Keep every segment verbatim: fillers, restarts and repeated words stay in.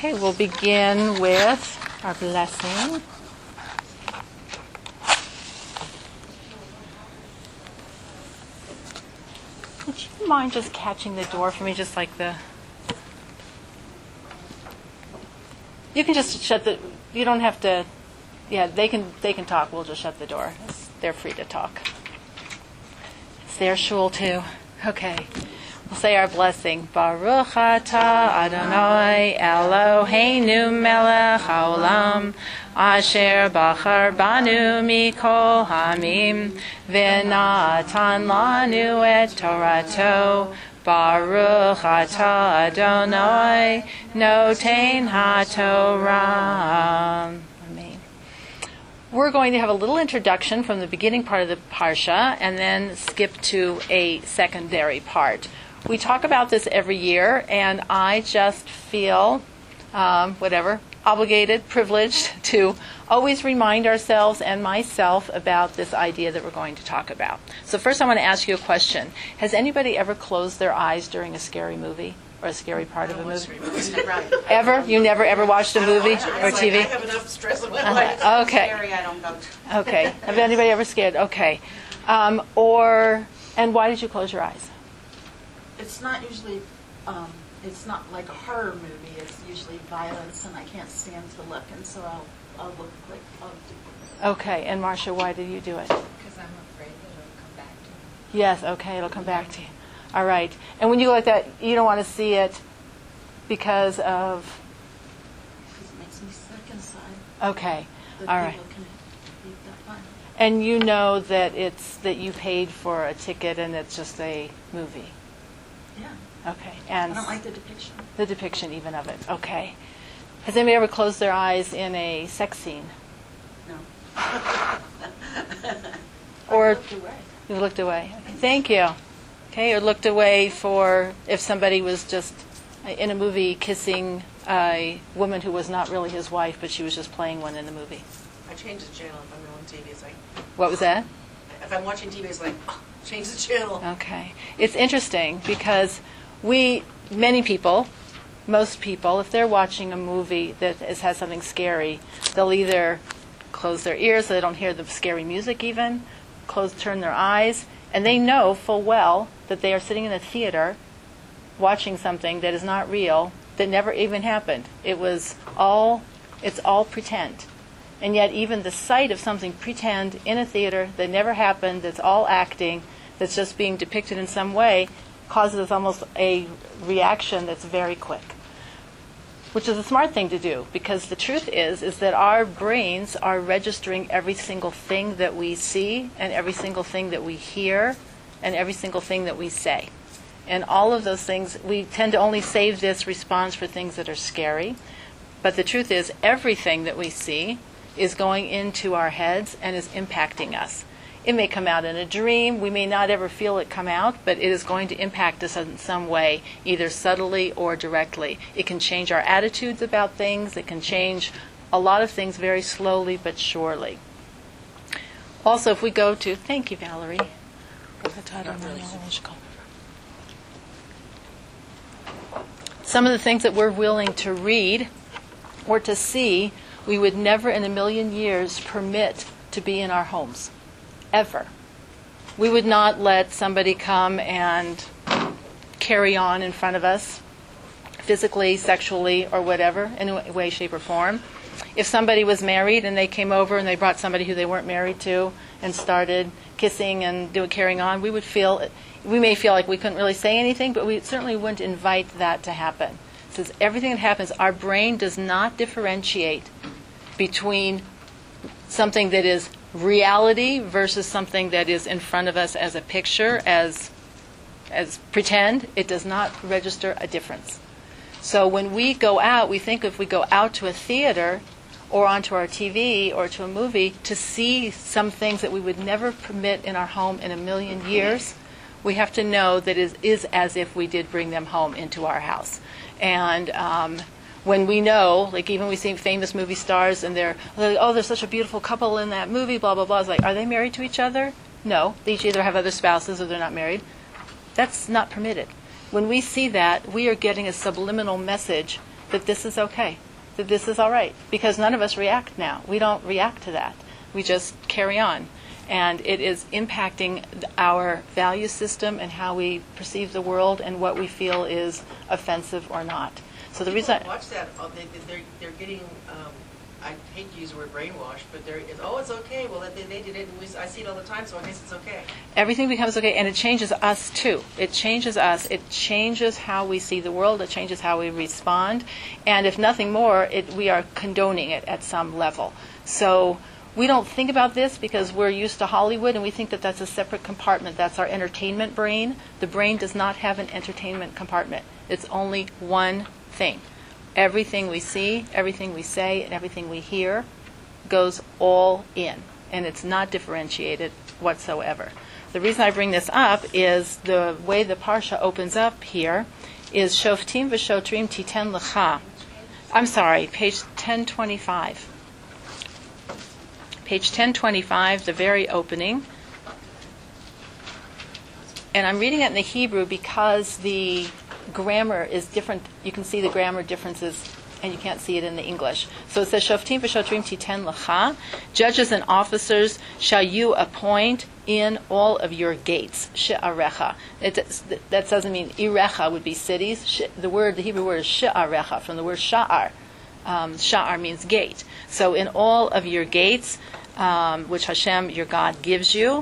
Okay, we'll begin with our blessing. Would you mind just catching the door for me, just like the... You can just shut the... You don't have to... Yeah, they can they can talk. We'll just shut the door. They're free to talk. It's their shul, too. Okay. We'll say our blessing. Baruch atah Adonai Eloheinu melech haolam asher bachar banu mikol hamim v'natan lanu et torato. Baruch atah Adonai noten haTorah. Amen. We're going to have a little introduction from the beginning part of the Parsha and then skip to a secondary part. We talk about this every year, and I just feel, um, whatever, obligated, privileged to always remind ourselves and myself about this idea that we're going to talk about. So first I want to ask you a question. Has anybody ever closed their eyes during a scary movie or a scary part of a movie? Ever? You never ever watched a movie or T V? I have enough stress in my Uh-huh. life. Okay. Scary, I don't go to. Okay. Have anybody ever scared? Okay. Um, or, and why did you close your eyes? It's not usually, um, it's not like a horror movie. It's usually violence, and I can't stand to look, and so I'll, I'll look like I'll do. Okay. And Marcia, why did you do it? Because I'm afraid that it'll come back to me. Yes, okay, it'll come back to you. All right. And when you go like that, you don't want to see it because of... Because it makes me sick inside. Okay. That All right. people can be that violent. And you know that it's that you paid for a ticket and it's just a movie. Yeah. Okay. I And don't like the depiction. the depiction even of it. Okay. Has anybody ever closed their eyes in a sex scene? No. Or I looked away. you looked away? Okay. Thank you. Okay, or looked away for if somebody was just uh, in a movie kissing a woman who was not really his wife, but she was just playing one in the movie. I change the channel if I'm on T V. It's like, What was that? if I'm watching T V, it's like, oh, change the channel. Okay. It's interesting because we, many people, most people, if they're watching a movie that is, has something scary, they'll either close their ears so they don't hear the scary music even, close, turn their eyes, and they know full well that they are sitting in a theater watching something that is not real, that never even happened. It was all, it's all pretend. And yet even the sight of something pretend in a theater that never happened, that's all acting, that's just being depicted in some way, causes almost a reaction that's very quick. Which is a smart thing to do, because the truth is, is that our brains are registering every single thing that we see, and every single thing that we hear, and every single thing that we say. And all of those things, we tend to only save this response for things that are scary. But the truth is, everything that we see is going into our heads and is impacting us. It may come out in a dream. We may not ever feel it come out, but it is going to impact us in some way, either subtly or directly. It can change our attitudes about things. It can change a lot of things very slowly but surely. Also, if we go to, thank you, Valerie. Some of the things that we're willing to read or to see, we would never in a million years permit to be in our homes. Ever. We would not let somebody come and carry on in front of us, physically, sexually, or whatever, in a way, shape, or form. If somebody was married and they came over and they brought somebody who they weren't married to and started kissing and doing carrying on, we would feel, we may feel like we couldn't really say anything, but we certainly wouldn't invite that to happen. Since everything that happens, our brain does not differentiate between something that is reality versus something that is in front of us as a picture, as as pretend. It does not register a difference. So when we go out, we think if we go out to a theater or onto our T V or to a movie to see some things that we would never permit in our home in a million years, we have to know that it is as if we did bring them home into our house. And um, when we know, like even we see famous movie stars and they're like, oh, there's such a beautiful couple in that movie, blah, blah, blah. It's like, are they married to each other? No. They each either have other spouses or they're not married. That's not permitted. When we see that, we are getting a subliminal message that this is okay, that this is all right, because none of us react now. We don't react to that. We just carry on. And it is impacting our value system and how we perceive the world and what we feel is offensive or not. So the People reason I, watch that, uh, they, they're, they're getting, um, I hate to use the word brainwashed, but they're, it's, oh, it's okay, well, they, they did it, and we, I see it all the time, so I guess it's okay. everything becomes okay, and it changes us too. It changes us. It changes how we see the world. It changes how we respond. And if nothing more, it, we are condoning it at some level. So we don't think about this because we're used to Hollywood, and we think that that's a separate compartment. That's our entertainment brain. The brain does not have an entertainment compartment. It's only one thing. Everything we see, everything we say, and everything we hear goes all in, and it's not differentiated whatsoever. The reason I bring this up is the way the Parsha opens up here is Shoftim v'shotrim titen lecha. I'm sorry, page ten twenty-five. Page ten twenty-five, the very opening. And I'm reading it in the Hebrew because the grammar is different. You can see the grammar differences, and you can't see it in the English. So it says, Shoftim v'shotrim titen lecha. Judges and officers shall you appoint in all of your gates. She'arecha. It, that doesn't mean irecha would be cities. She, the word, the Hebrew word is she'arecha, from the word sha'ar. Um, sha'ar means gate. So in all of your gates, um, which Hashem, your God, gives you,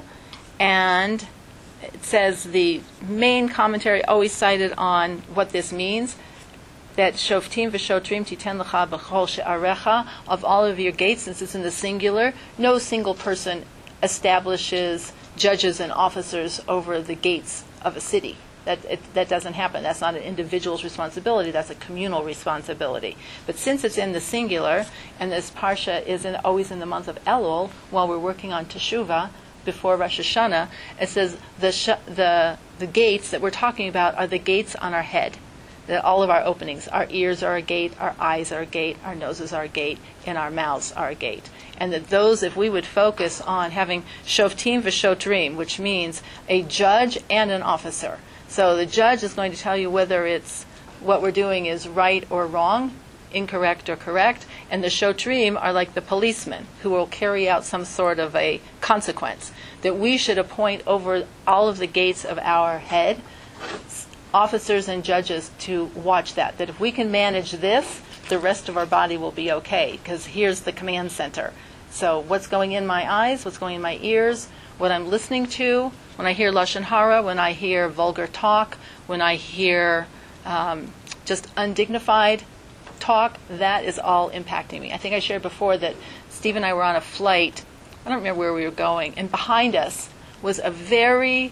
and it says the main commentary always cited on what this means, that shoftim v'shotrim titen lecha b'chol she'arecha, of all of your gates, since it's in the singular, no single person establishes judges and officers over the gates of a city. That it, that doesn't happen. That's not an individual's responsibility. That's a communal responsibility. But since it's in the singular, and this parsha is in, always in the month of Elul, while we're working on Teshuvah, before Rosh Hashanah, it says the sh- the the gates that we're talking about are the gates on our head. That all of our openings, our ears are a gate, our eyes are a gate, our noses are a gate, and our mouths are a gate. And that those, if we would focus on having shoftim v'shotrim, which means a judge and an officer. So the judge is going to tell you whether it's what we're doing is right or wrong, incorrect or correct, and the shotrim are like the policemen who will carry out some sort of a consequence. That we should appoint over all of the gates of our head officers and judges to watch that. That if we can manage this, the rest of our body will be okay, because here's the command center. So what's going in my eyes, what's going in my ears, what I'm listening to, when I hear Lashon Hara, when I hear vulgar talk, when I hear um, just undignified talk, that is all impacting me. I think I shared before that Steve and I were on a flight. I don't remember where we were going, and behind us was a very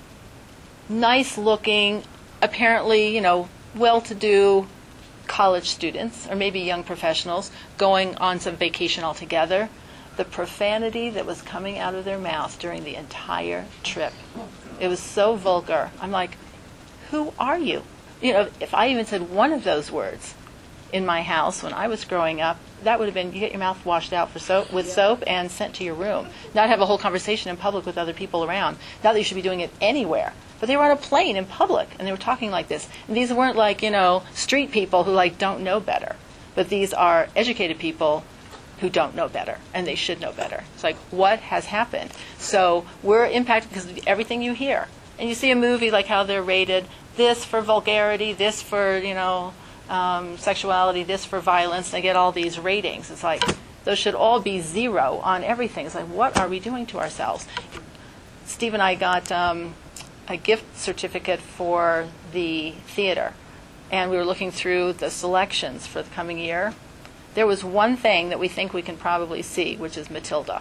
nice-looking, apparently, you know, well-to-do college students, or maybe young professionals, going on some vacation all together. The profanity that was coming out of their mouth during the entire trip, it was so vulgar. I'm like, who are you? You know, if I even said one of those words in my house when I was growing up, that would have been, you get your mouth washed out for soap, with soap and sent to your room. Not have a whole conversation in public with other people around. Not that you should be doing it anywhere. But they were on a plane in public, and they were talking like this. And these weren't like, you know, street people who, like, don't know better. But these are educated people who don't know better, and they should know better. It's like, what has happened? So we're impacted because of everything you hear. And you see a movie like how they're rated, this for vulgarity, this for, you know, um, sexuality, this for violence. They get all these ratings. It's like, those should all be zero on everything. It's like, what are we doing to ourselves? Steve and I got um, a gift certificate for the theater, and we were looking through the selections for the coming year. There was one thing that we think we can probably see, which is Matilda.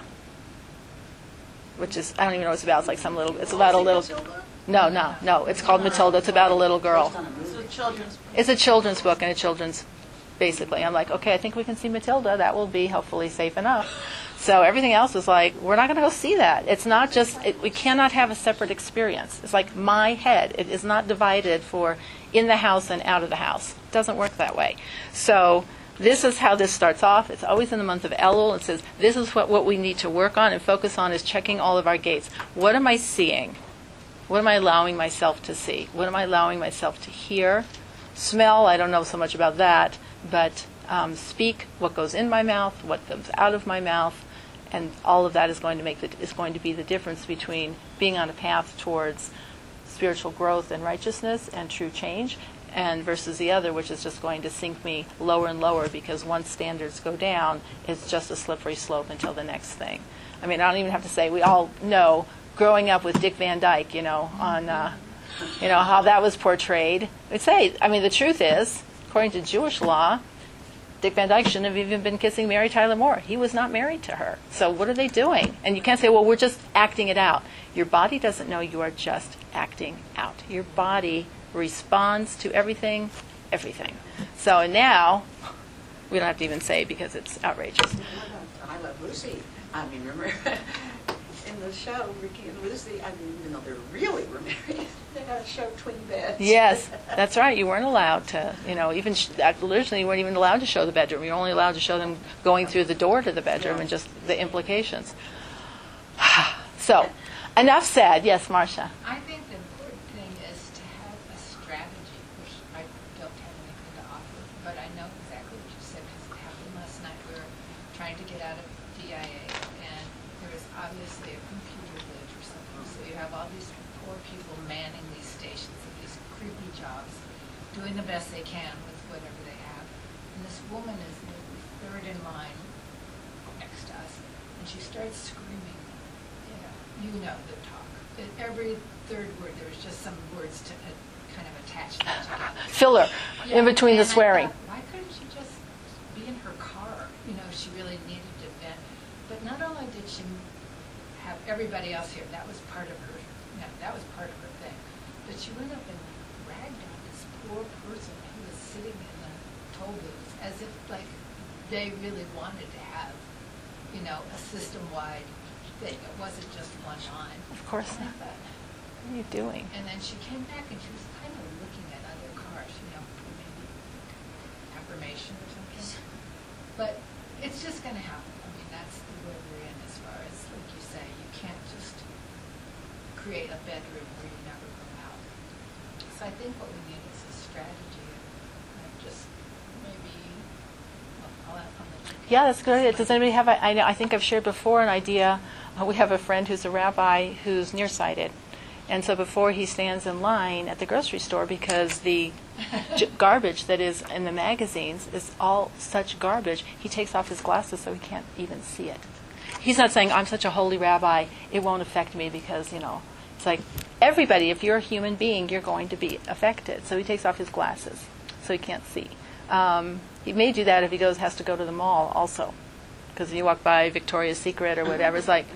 Which is, I don't even know what it's about. It's like some little, it's about a little, no, no, no. It's called Matilda. It's about a little girl. It's a children's book. It's a children's book and a children's, basically. I'm like, okay, I think we can see Matilda. That will be hopefully safe enough. So everything else is like, we're not going to go see that. It's not just, it, we cannot have a separate experience. It's like my head. It is not divided for in the house and out of the house. It doesn't work that way. So this is how this starts off. It's always in the month of Elul. It says, this is what, what we need to work on and focus on is checking all of our gates. What am I seeing? What am I allowing myself to see? What am I allowing myself to hear? Smell, I don't know so much about that, but um, speak what goes in my mouth, what comes out of my mouth, and all of that is going to make the, is going to be the difference between being on a path towards spiritual growth and righteousness and true change, and versus the other, which is just going to sink me lower and lower, because once standards go down, it's just a slippery slope until the next thing. I mean, I don't even have to say, we all know, growing up with Dick Van Dyke, you know, on, uh, you know, how that was portrayed. I'd say, I mean, the truth is, according to Jewish law, Dick Van Dyke shouldn't have even been kissing Mary Tyler Moore. He was not married to her. So what are they doing? And you can't say, well, we're just acting it out. Your body doesn't know you are just acting out. Your body responds to everything, everything. So now, we don't have to even say because it's outrageous. I love Lucy. I mean, remember in the show, Ricky and Lucy, I mean, even though they really were married, they had a show twin beds. Yes, that's right. You weren't allowed to, you know, even sh- originally you weren't even allowed to show the bedroom. You were only allowed to show them going through the door to the bedroom Yeah. and just the implications. So, enough said. Yes, Marcia. I think the important thing is to have a strategy, which I don't have anything to offer, but I know exactly what you said because it happened last night. We were trying to get out of D I A, and there was obviously a computer glitch or something. So you have all these poor people manning these stations of these creepy jobs, doing the best they can with whatever they have. And this woman is maybe third in line next to us, and she starts screaming. You know, you know the talk. At every third word, there was just some words to uh, kind of attach them together. Filler in Yeah, between the and I swearing. thought, why couldn't she just be in her car? You know, she really needed to vent. But not only did she have everybody else here, that was part of her, you know, that was part of her thing. But she went up and ragged on this poor person who was sitting in the toll booth as if, like, they really wanted to have, you know, a system-wide thing. It wasn't just one line. Of course And I not. thought, What are you doing? and then she came back and she was kind of looking at other cars, you know, maybe affirmation or something. But it's just going to happen. I mean, that's the world we're in as far as, like you say, you can't just create a bedroom where you never go out. So I think what we need is a strategy of just maybe, well, I'll, I'll let you. Yeah, that's good. Does anybody have? A, I know. I think I've shared before an idea. Uh, we have a friend who's a rabbi who's nearsighted, and so before he stands in line at the grocery store, because the j- garbage that is in the magazines is all such garbage, he takes off his glasses so he can't even see it. He's not saying, I'm such a holy rabbi, it won't affect me because, you know, it's like everybody, if you're a human being, you're going to be affected. So he takes off his glasses so he can't see. Um, he may do that if he goes has to go to the mall also, because when you walk by Victoria's Secret or whatever, it's like,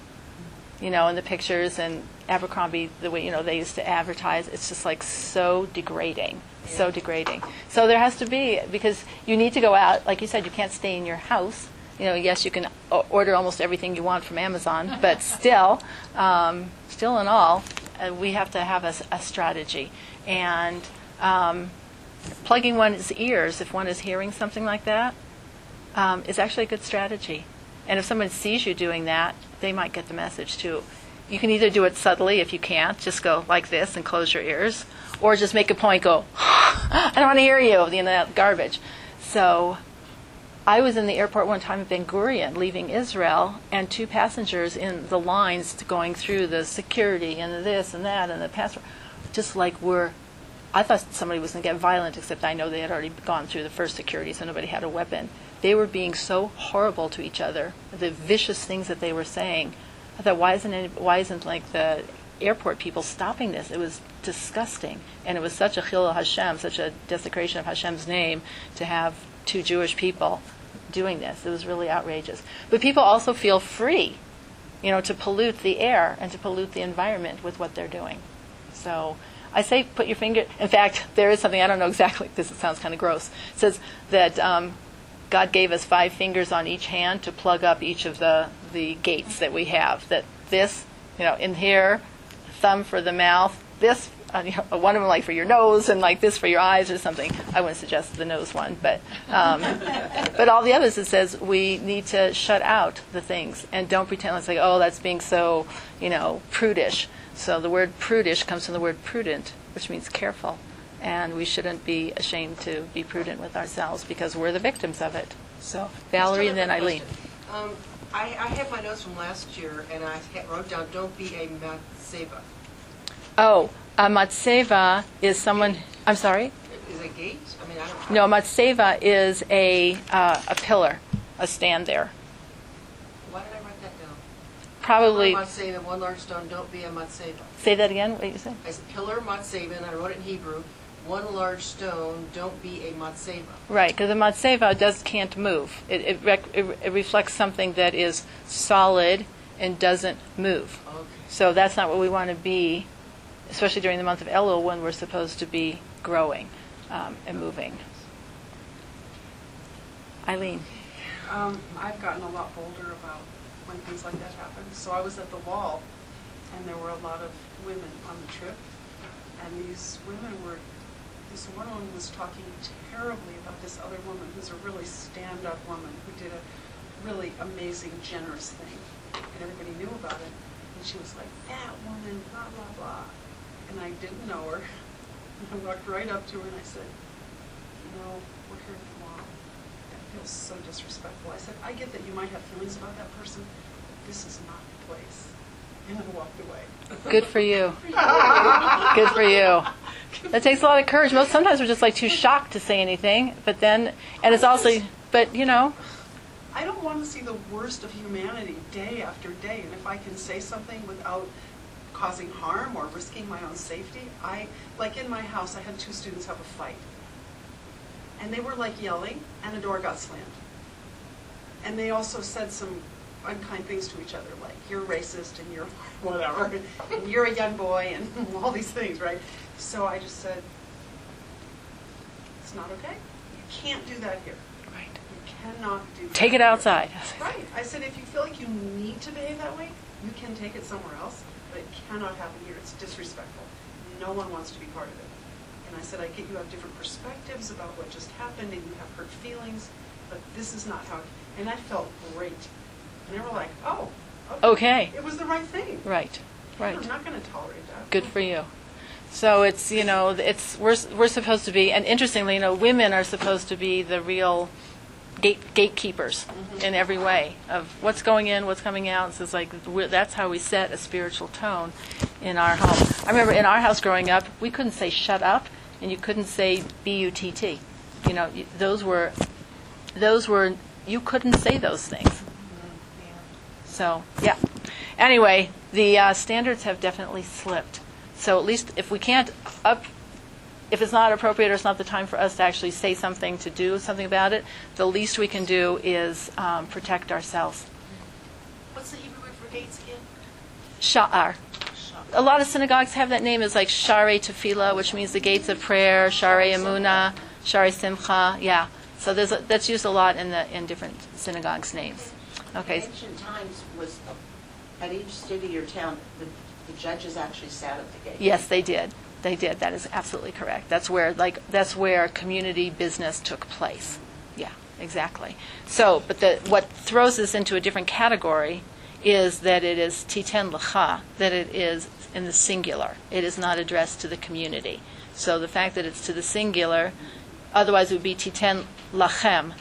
you know, in the pictures and Abercrombie, the way, you know, they used to advertise, it's just like so degrading, so degrading. So there has to be, because you need to go out, like you said, you can't stay in your house. You know, yes, you can o- order almost everything you want from Amazon, but still, um, still in all, uh, we have to have a, s- a strategy. And um, plugging one's ears, if one is hearing something like that, um, is actually a good strategy. And if someone sees you doing that, they might get the message too. You can either do it subtly if you can't, just go like this and close your ears, or just make a point, go, I don't want to hear you, you know, that garbage. So I was in the airport one time at Ben Gurion leaving Israel, and two passengers in the lines to going through the security and the this and that and the passport, just like were, I thought somebody was going to get violent, except I know they had already gone through the first security, so nobody had a weapon. They were being so horrible to each other, the vicious things that they were saying. I thought, why isn't any, why isn't like the airport people stopping this? It was disgusting, and it was such a chilul Hashem, such a desecration of Hashem's name to have two Jewish people doing this. It was really outrageous. But people also feel free, you know, to pollute the air and to pollute the environment with what they're doing. So I say put your finger. In fact, there is something, I don't know exactly, this sounds kind of gross. It says that um, God gave us five fingers on each hand to plug up each of the, the gates that we have. That this, you know, in here, thumb for the mouth, this, uh, you know, one of them like for your nose, and like this for your eyes or something. I wouldn't suggest the nose one, but um, but all the others, it says we need to shut out the things and don't pretend it's like, oh, that's being so, you know, prudish. So the word prudish comes from the word prudent, which means careful. and we shouldn't be ashamed to be prudent with ourselves because we're the victims of it. So Valerie and then Eileen. Um, I, I have my notes from last year, and I ha- wrote down, don't be a matseva. Oh, a matseva is someone, I'm sorry? Is it a gate? I mean, I don't. No, a matseva is a, uh, a pillar, a stand there. Why did I write that down? Probably, Pillar matseva, one large stone, don't be a matseva. say that again, what did you say? I said pillar matseva, and I wrote it in Hebrew. One large stone, don't be a matseva. Right, because the matseva does can't move. It, it, rec- it, it reflects something that is solid and doesn't move. Okay. So that's not what we want to be, especially during the month of Elul when we're supposed to be growing um, and moving. Eileen. Um, I've gotten a lot bolder about when things like that happen. So I was at the wall, and there were a lot of women on the trip, and these women were, this one woman was talking terribly about this other woman who's a really stand-up woman who did a really amazing, generous thing, and everybody knew about it. And she was like, that woman, blah, blah, blah. And I didn't know her. And I walked right up to her and I said, you know, we're here at the wall. That feels so disrespectful. I said, I get that you might have feelings about that person, but this is not the place. And I walked away. Good for you. Good for you. That takes a lot of courage. Most sometimes we're just like too shocked to say anything, but then, and it's also, but you know, I don't want to see the worst of humanity day after day, and if I can say something without causing harm or risking my own safety, I, like in my house, I had two students have a fight. And they were like yelling, and the door got slammed. And they also said some unkind things to each other, like, you're racist, and you're whatever, and you're a young boy, and all these things, right? So I just said, it's not okay. You can't do that here. right. You cannot do that. Take it here. outside. Right. I said, if you feel like you need to behave that way, you can take it somewhere else, but it cannot happen here. It's disrespectful. No one wants to be part of it. And I said, I get you have different perspectives about what just happened, and you have hurt feelings, but this is not how. And I felt great. And they were like, oh, okay. Okay. It was the right thing. Right, right. I'm not going to tolerate that. Good for you. So it's, you know, it's we're we're supposed to be, and interestingly, you know, women are supposed to be the real gate gatekeepers Mhm. in every way of what's going in, what's coming out. So it's like we're, that's how we set a spiritual tone in our home. I remember in our house growing up, we couldn't say shut up, and you couldn't say B U T T. You know, you- those were those were you couldn't say those things. So yeah. Anyway, the uh, standards have definitely slipped. So at least if we can't up, if it's not appropriate or it's not the time for us to actually say something, to do something about it, the least we can do is um, protect ourselves. What's the Hebrew word for gates again? Sha'ar. A lot of synagogues have that name as like Sharei Tefillah, which means the gates of prayer, Sharei Emunah, Sharei Simcha. Yeah. So there's a, that's used a lot in the in different synagogues' names. Okay. In ancient times, was at each city or town, the, the judges actually sat at the gate. Yes, they did. They did. That is absolutely correct. That's where like that's where community business took place. Yeah, exactly. So, but the what throws this into a different category is that it is titen lecha, that it is in the singular. It is not addressed to the community. So the fact that it's to the singular, otherwise it would be titen lachem.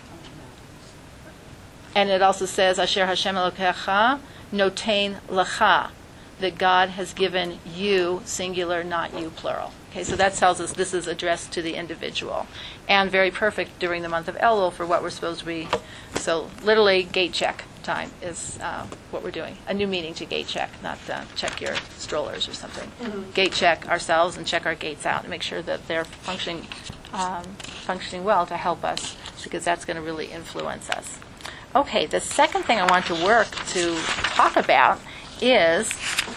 And it also says, Asher Hashem Elokecha notain lecha, that God has given you, singular, not you, plural. Okay, so that tells us this is addressed to the individual. And very perfect during the month of Elul for what we're supposed to be. So literally, gate check time is uh, what we're doing. A new meaning to gate check, not uh, check your strollers or something. Mhm. Gate check ourselves and check our gates out and make sure that they're functioning, um, functioning well to help us, because that's going to really influence us. Okay, the second thing I want to work to talk about is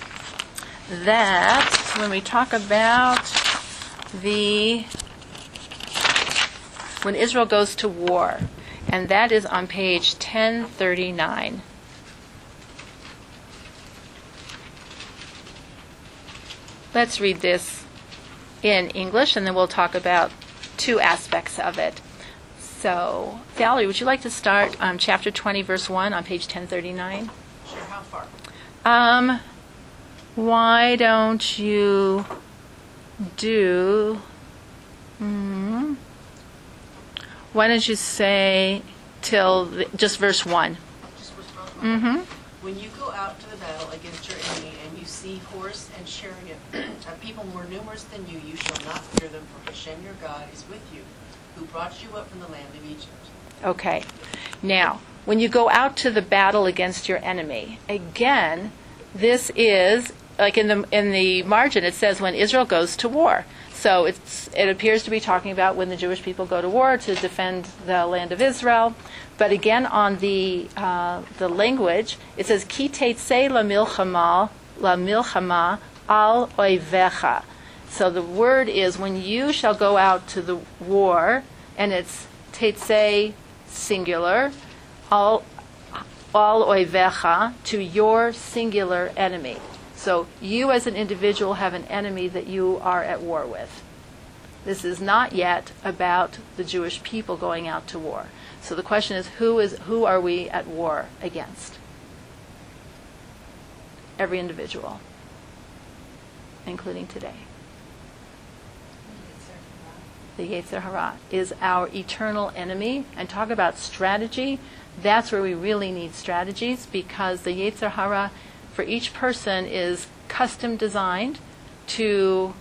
that when we talk about the when Israel goes to war, and that is on page ten thirty-nine. Let's read this in English, and then we'll talk about two aspects of it. So, Valerie, would you like to start um, chapter twenty, verse one on page ten thirty-nine? Sure, how far? Um, why don't you do Hmm. Why don't you say till the, just verse one? Just for fun. Mm-hmm. When you go out to the battle against your enemy and you see horse and chariot, a people more numerous than you, you shall not fear them, for Hashem your God is with you, who brought you up from the land of Egypt. Okay. Now, when you go out to the battle against your enemy, again, this is like in the in the margin it says when Israel goes to war. So it's it appears to be talking about when the Jewish people go to war to defend the land of Israel. But again, on the uh, the language, it says ki tetzei la milchama la milchama al oivecha. So the word is when you shall go out to the war, and it's tetzei singular, al al oivecha, to your singular enemy. So you as an individual have an enemy that you are at war with. This is not yet about the Jewish people going out to war. So the question is, who is who are we at war against? Every individual, including today. The Yetzer Hara is our eternal enemy. And talk about strategy, that's where we really need strategies, because the Yetzer Hara for each person is custom designed to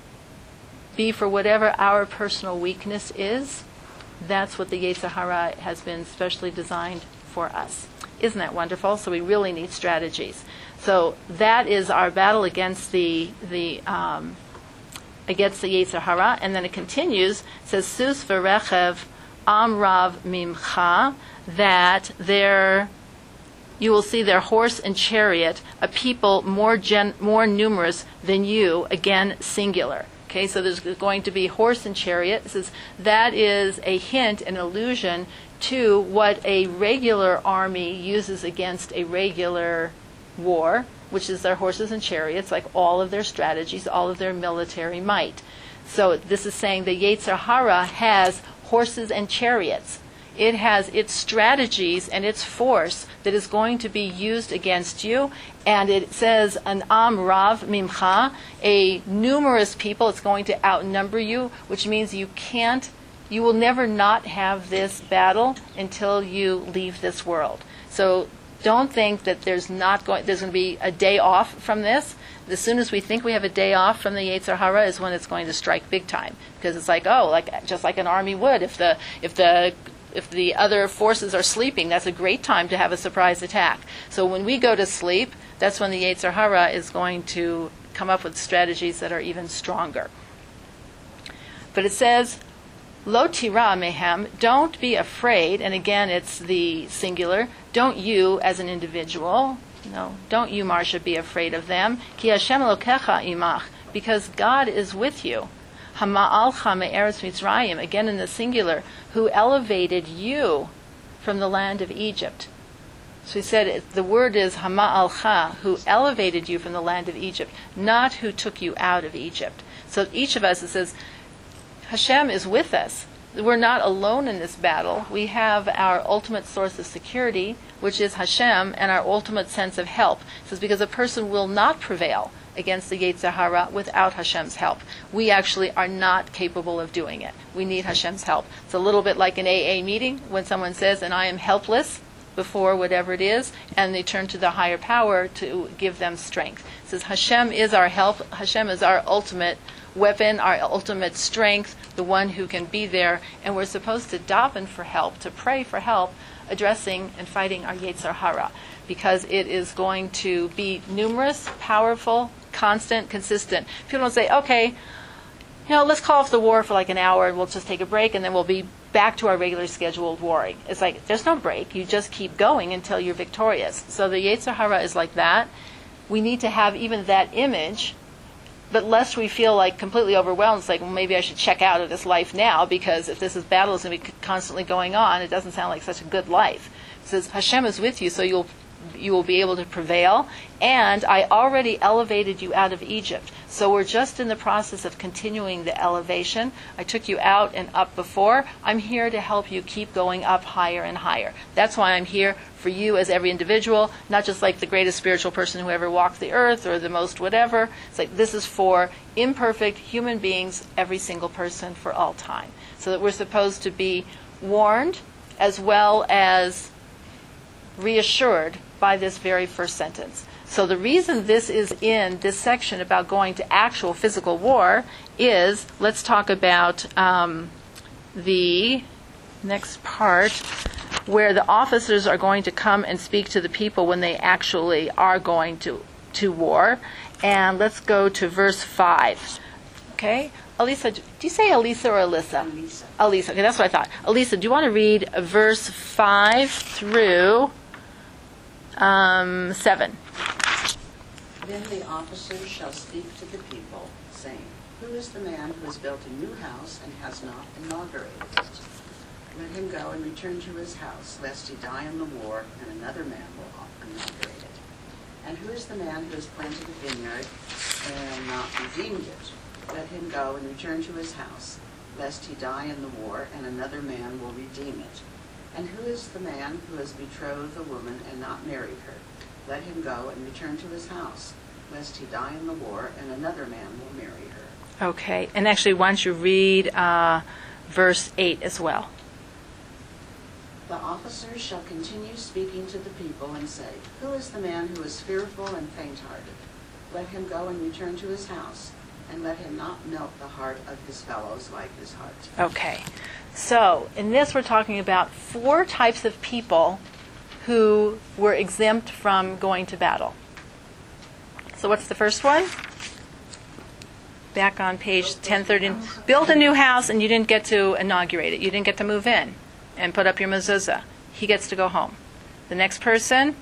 be for whatever our personal weakness is. That's what the Yetzer Hara has been specially designed for us. Isn't that wonderful? So we really need strategies. So that is our battle against the the um, against the Yetzer Hara, and then it continues. It says Sus v'rechev amrav mimcha, that there you will see their horse and chariot, a people more gen, more numerous than you, again singular. Okay, so there's going to be horse and chariot. It says that is a hint, an allusion to what a regular army uses against a regular war, which is their horses and chariots, like all of their strategies, all of their military might. So this is saying the Yetzer Hara has horses and chariots. It has its strategies and its force that is going to be used against you. And it says an am rav mimcha, a numerous people. It's going to outnumber you, which means you can't, you will never not have this battle until you leave this world. So don't think that there's not going, there's going to be a day off from this. As soon as we think we have a day off from the Yetzer Hara is when it's going to strike big time, because it's like, oh, like just like an army would. If the if the If the other forces are sleeping, that's a great time to have a surprise attack. So when we go to sleep, that's when the Yetzer Hara is going to come up with strategies that are even stronger. But it says, Lo tira mehem, don't be afraid, and again it's the singular, don't you as an individual, no, don't you, Marsha, be afraid of them, ki Hashem Elokecha imach, because God is with you. Hama'alcha me'eretz Mitzrayim, again in the singular, who elevated you from the land of Egypt. So he said the word is Hama'alcha, who elevated you from the land of Egypt, not who took you out of Egypt. So each of us, it says, Hashem is with us. We're not alone in this battle. We have our ultimate source of security, which is Hashem, and our ultimate sense of help. It says because a person will not prevail against the Yetzer Hara without Hashem's help. We actually are not capable of doing it. We need Hashem's help. It's a little bit like an A A meeting when someone says, and I am helpless before whatever it is, and they turn to the higher power to give them strength. It says Hashem is our help. Hashem is our ultimate weapon, our ultimate strength, the one who can be there, and we're supposed to daven for help, to pray for help, addressing and fighting our Yetzer Hara, because it is going to be numerous, powerful, constant, consistent. People don't say, okay, you know, let's call off the war for like an hour and we'll just take a break and then we'll be back to our regular scheduled warring. It's like, there's no break. You just keep going until you're victorious. So the Yetzer Hara is like that. We need to have even that image, but lest we feel like completely overwhelmed, it's like, well, maybe I should check out of this life now, because if this is battle is going to be constantly going on, it doesn't sound like such a good life. It says Hashem is with you, so you'll you will be able to prevail. And I already elevated you out of Egypt. So we're just in the process of continuing the elevation. I took you out and up before. I'm here to help you keep going up higher and higher. That's why I'm here for you as every individual, not just like the greatest spiritual person who ever walked the earth or the most whatever. It's like this is for imperfect human beings, every single person for all time. So that we're supposed to be warned as well as reassured by this very first sentence. So the reason this is in this section about going to actual physical war is, let's talk about um, the next part, where the officers are going to come and speak to the people when they actually are going to, to war. And let's go to verse five. Okay? Elisa, do you say Elisa or Alyssa? Elisa. Elisa. Okay, that's what I thought. Elisa, do you want to read verse five through um, seven? Then the officers shall speak to the people, saying, Who is the man who has built a new house and has not inaugurated it? Let him go and return to his house, lest he die in the war, and another man will inaugurate it. And who is the man who has planted a vineyard and not redeemed it? Let him go and return to his house, lest he die in the war, and another man will redeem it. And who is the man who has betrothed a woman and not married her? Let him go and return to his house, lest he die in the war, and another man will marry her. Okay, and actually, why don't you read uh, verse eight as well? The officers shall continue speaking to the people and say, Who is the man who is fearful and faint-hearted? Let him go and return to his house, and let him not melt the heart of his fellows like his heart. Okay, so in this we're talking about four types of people who were exempt from going to battle. So what's the first one? Back on page ten thirty. Built a new house and you didn't get to inaugurate it. You didn't get to move in and put up your mezuzah. He gets to go home. The next person?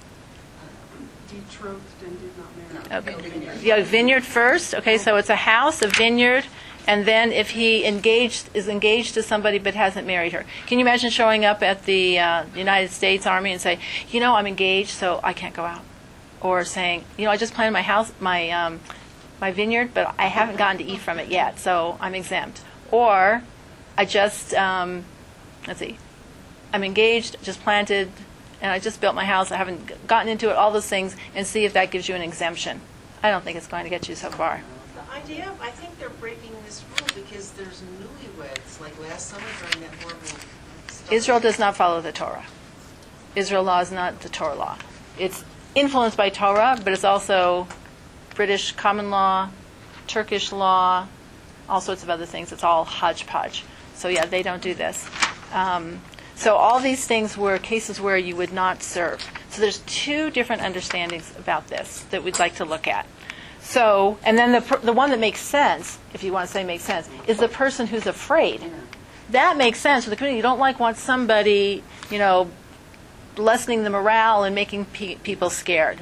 Betrothed and did not marry. Okay. Vineyard. Yeah, vineyard first. Okay, so it's a house, a vineyard, and then if he engaged is engaged to somebody but hasn't married her. Can you imagine showing up at the uh, United States Army and say, you know, I'm engaged, so I can't go out? Or saying, you know, I just planted my house, my um, my vineyard, but I haven't gotten to eat from it yet, so I'm exempt. Or I just, um, let's see, I'm engaged, just planted, and I just built my house. I haven't gotten into it, all those things, and see if that gives you an exemption. I don't think it's going to get you so far. The idea, I think they're breaking this rule because there's newlyweds, like last summer during that horrible stuff. Israel does not follow the Torah. Israel law is not the Torah law. It's influenced by Torah, but it's also British common law, Turkish law, all sorts of other things. It's all hodgepodge. So yeah, they don't do this. Um, so all these things were cases where you would not serve. So there's two different understandings about this that we'd like to look at. So, and then the the one that makes sense, if you want to say makes sense, is the person who's afraid. That makes sense for the community. You don't like want somebody, you know, lessening the morale and making pe- people scared.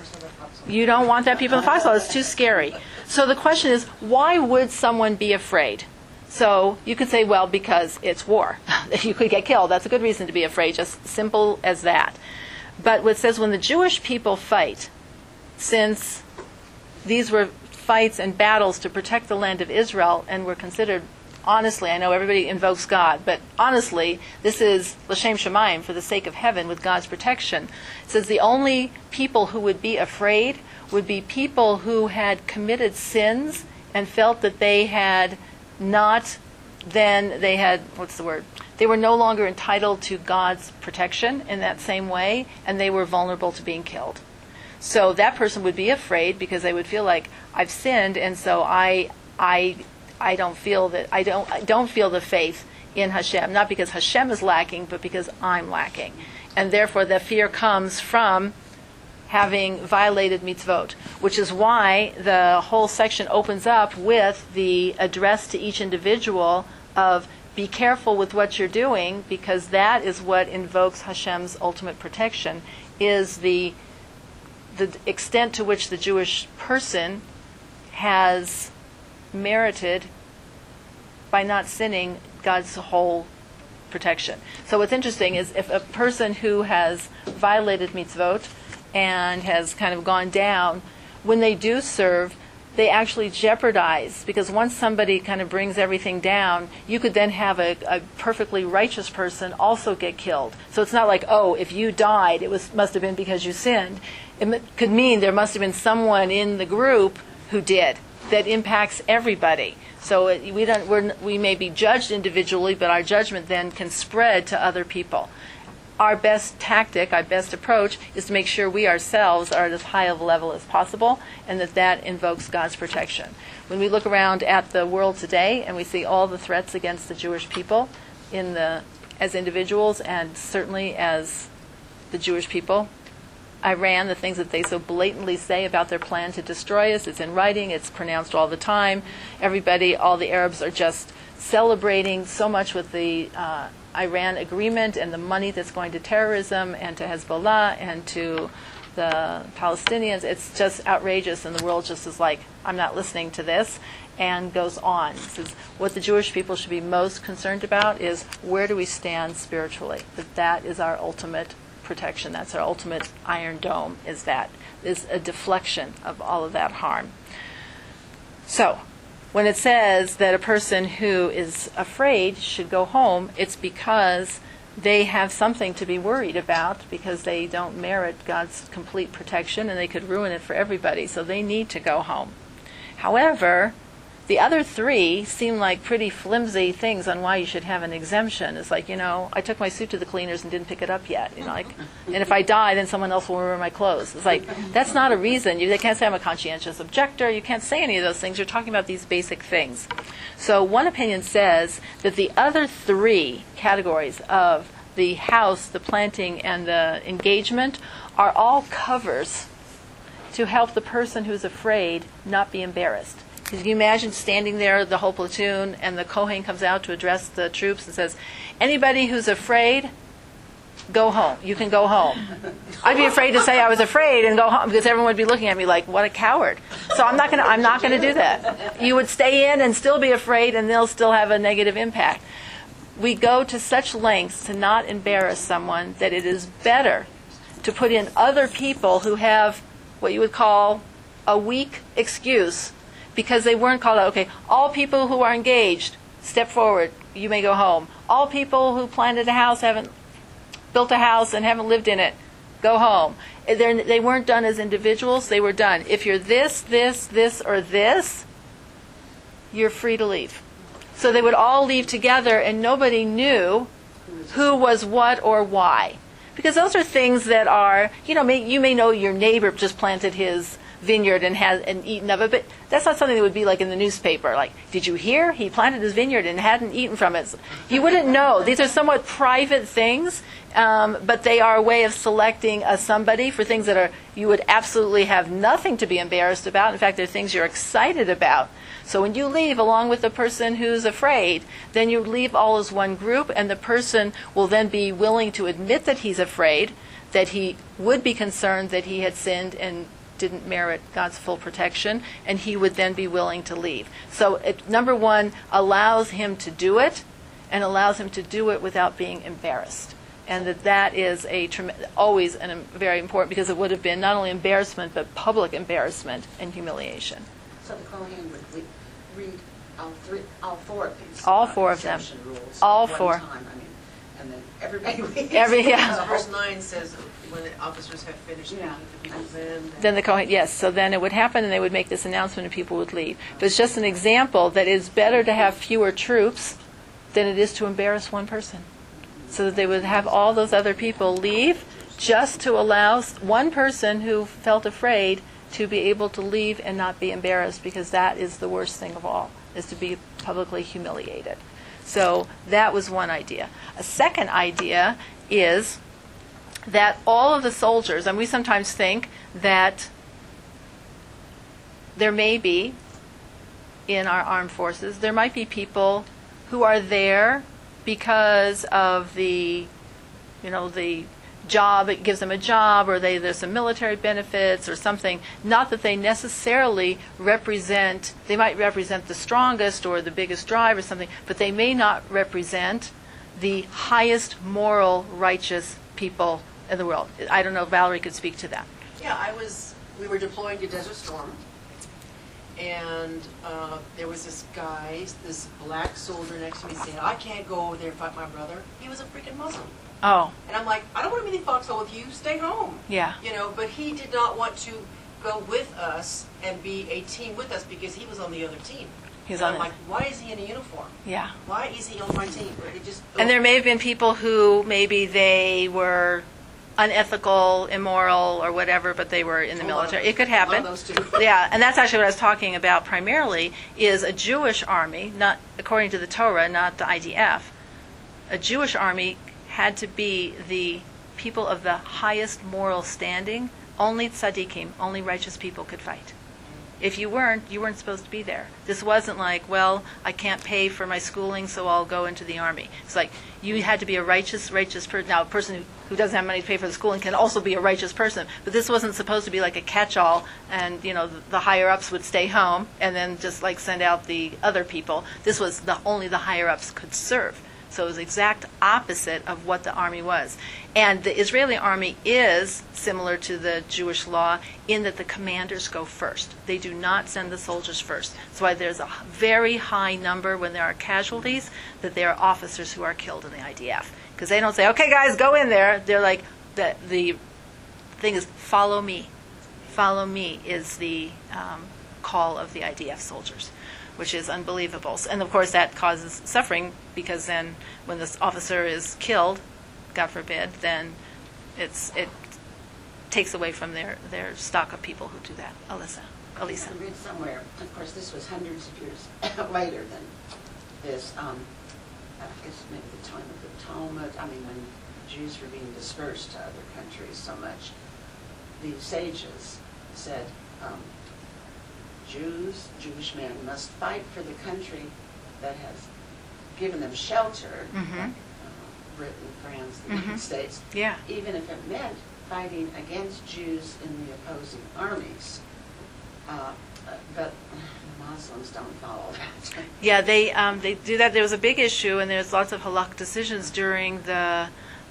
You don't want that people in the foxhole. It's too scary. So the question is, why would someone be afraid? So you could say, well, because it's war. You could get killed. That's a good reason to be afraid, just simple as that. But it says when the Jewish people fight, since these were fights and battles to protect the land of Israel and were considered, honestly, I know everybody invokes God, but honestly, this is l'shem shamayim, for the sake of heaven, with God's protection. It says the only people who would be afraid would be people who had committed sins and felt that they had not, then they had, what's the word? They were no longer entitled to God's protection in that same way, and they were vulnerable to being killed. So that person would be afraid because they would feel like, I've sinned, and so I, I, I don't feel that I don't, I don't feel the faith in Hashem, not because Hashem is lacking, but because I'm lacking, and therefore the fear comes from having violated mitzvot, which is why the whole section opens up with the address to each individual of be careful with what you're doing, because that is what invokes Hashem's ultimate protection, is the the extent to which the Jewish person has merited by not sinning God's whole protection. So what's interesting is if a person who has violated mitzvot and has kind of gone down, when they do serve, they actually jeopardize, because once somebody kind of brings everything down, you could then have a, a perfectly righteous person also get killed. So it's not like, oh, if you died, it was must have been because you sinned. It m- could mean there must have been someone in the group who did. That impacts everybody. So it, we don't. We're, we may be judged individually, but our judgment then can spread to other people. Our best tactic, our best approach, is to make sure we ourselves are at as high of a level as possible, and that that invokes God's protection. When we look around at the world today and we see all the threats against the Jewish people, in the as individuals and certainly as the Jewish people, Iran, the things that they so blatantly say about their plan to destroy us, it's in writing, it's pronounced all the time. Everybody, all the Arabs are just celebrating so much with the uh, Iran agreement and the money that's going to terrorism and to Hezbollah and to the Palestinians. It's just outrageous, and the world just is like, I'm not listening to this, and goes on. This is what the Jewish people should be most concerned about is where do we stand spiritually? That that is our ultimate protection. That's our ultimate iron dome, is that is a deflection of all of that harm. So when it says that a person who is afraid should go home, it's because they have something to be worried about, because they don't merit God's complete protection and they could ruin it for everybody, so they need to go home. However, the other three seem like pretty flimsy things on why you should have an exemption. It's like, you know, I took my suit to the cleaners and didn't pick it up yet. You know, like, and if I die, then someone else will wear my clothes. It's like, that's not a reason. You, they can't say I'm a conscientious objector. You can't say any of those things. You're talking about these basic things. So one opinion says that the other three categories of the house, the planting, and the engagement are all covers to help the person who's afraid not be embarrassed. Can you imagine standing there, the whole platoon, and the Kohen comes out to address the troops and says, anybody who's afraid, go home. You can go home. I'd be afraid to say I was afraid and go home, because everyone would be looking at me like, what a coward. So I'm not going to I'm not going to do that. You would stay in and still be afraid, and they'll still have a negative impact. We go to such lengths to not embarrass someone that it is better to put in other people who have what you would call a weak excuse, because they weren't called out. Okay, all people who are engaged, step forward, you may go home. All people who planted a house, haven't built a house and haven't lived in it, go home. They're, they weren't done as individuals, they were done. If you're this, this, this, or this, you're free to leave. So they would all leave together, and nobody knew who was what or why. Because those are things that are, you know, may, you may know your neighbor just planted his vineyard and has and eaten of it, but that's not something that would be like in the newspaper. Like, did you hear he planted his vineyard and hadn't eaten from it? You wouldn't know. These are somewhat private things, um, but they are a way of selecting a somebody for things that are you would absolutely have nothing to be embarrassed about. In fact, they're things you're excited about. So when you leave along with the person who's afraid, then you leave all as one group, and the person will then be willing to admit that he's afraid, that he would be concerned that he had sinned and didn't merit God's full protection, and he would then be willing to leave. So it, number one, allows him to do it, and allows him to do it without being embarrassed. And that that is a trem- always an, um, very important, because it would have been not only embarrassment, but public embarrassment and humiliation. So the Kohen would re- read all three, all four of these. All uh, four of them. exemption rules All at one four. time, I mean, and then everybody reads. Every- yeah. So verse nine says, when the officers have finished speaking Yeah. to people, then... Then the Kohen, yes, so then it would happen, and they would make this announcement, and people would leave. But it's just an example that it's better to have fewer troops than it is to embarrass one person. So that they would have all those other people leave, just to allow one person who felt afraid to be able to leave and not be embarrassed, because that is the worst thing of all, is to be publicly humiliated. So that was one idea. A second idea is that all of the soldiers, and we sometimes think that there may be, in our armed forces, there might be people who are there because of the, you know, the job, it gives them a job, or they there's some military benefits or something. Not that they necessarily represent, they might represent the strongest or the biggest drive or something, but they may not represent the highest moral, righteous people in the world. I don't know if Valerie could speak to that. Yeah, I was, we were deploying to Desert Storm, and uh, there was this guy, this black soldier next to me saying, I can't go over there and fight my brother. He was a freaking Muslim. Oh, And I'm like, I don't want to be in the foxhole with you, stay home. yeah. You know, but he did not want to go with us and be a team with us because he was on the other team. He's And on I'm it. like, why is he in a uniform? Yeah. Why is he on my team? It just, And there may have been people who maybe they were unethical, immoral, or whatever, but they were in the A lot of military. those- It could a lot of happen. those too. Yeah, and that's actually what I was talking about primarily, is a Jewish army, not according to the Torah, not the I D F. A Jewish army had to be the people of the highest moral standing. Only tzaddikim, only righteous people could fight. If you weren't, you weren't supposed to be there. This wasn't like, well, I can't pay for my schooling, so I'll go into the army. It's like, you had to be a righteous, righteous person. Now, a person who, who doesn't have money to pay for the schooling can also be a righteous person. But this wasn't supposed to be like a catch-all, and, you know, the, the higher-ups would stay home and then just, like, send out the other people. This was the only the higher-ups could serve. So it was the exact opposite of what the army was. And the Israeli army is similar to the Jewish law in that the commanders go first. They do not send the soldiers first. That's why there's a very high number when there are casualties, that there are officers who are killed in the I D F. Because they don't say, okay, guys, go in there. They're like, the, the thing is, follow me. Follow me is the um, call of the I D F soldiers, which is unbelievable. And of course that causes suffering, because then when this officer is killed, God forbid, then it's it takes away from their, their stock of people who do that. Alyssa. Elisa. I read somewhere, of course, this was hundreds of years later than this, um, I guess maybe the time of the Talmud, I mean, when Jews were being dispersed to other countries so much, the sages said, um, Jews, Jewish men must fight for the country that has given them shelter, Mhm. like, uh, Britain, France, the Mhm. United States, Yeah. even if it meant fighting against Jews in the opposing armies. Uh, uh, but Muslims don't follow that. Yeah, they um, they do that. There was a big issue, and there's lots of halakh decisions during the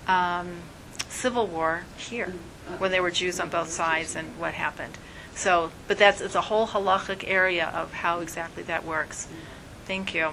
um, Civil War here, when there were Jews on both sides and what happened. So, but that's it's a whole halachic area of how exactly that works. Thank you.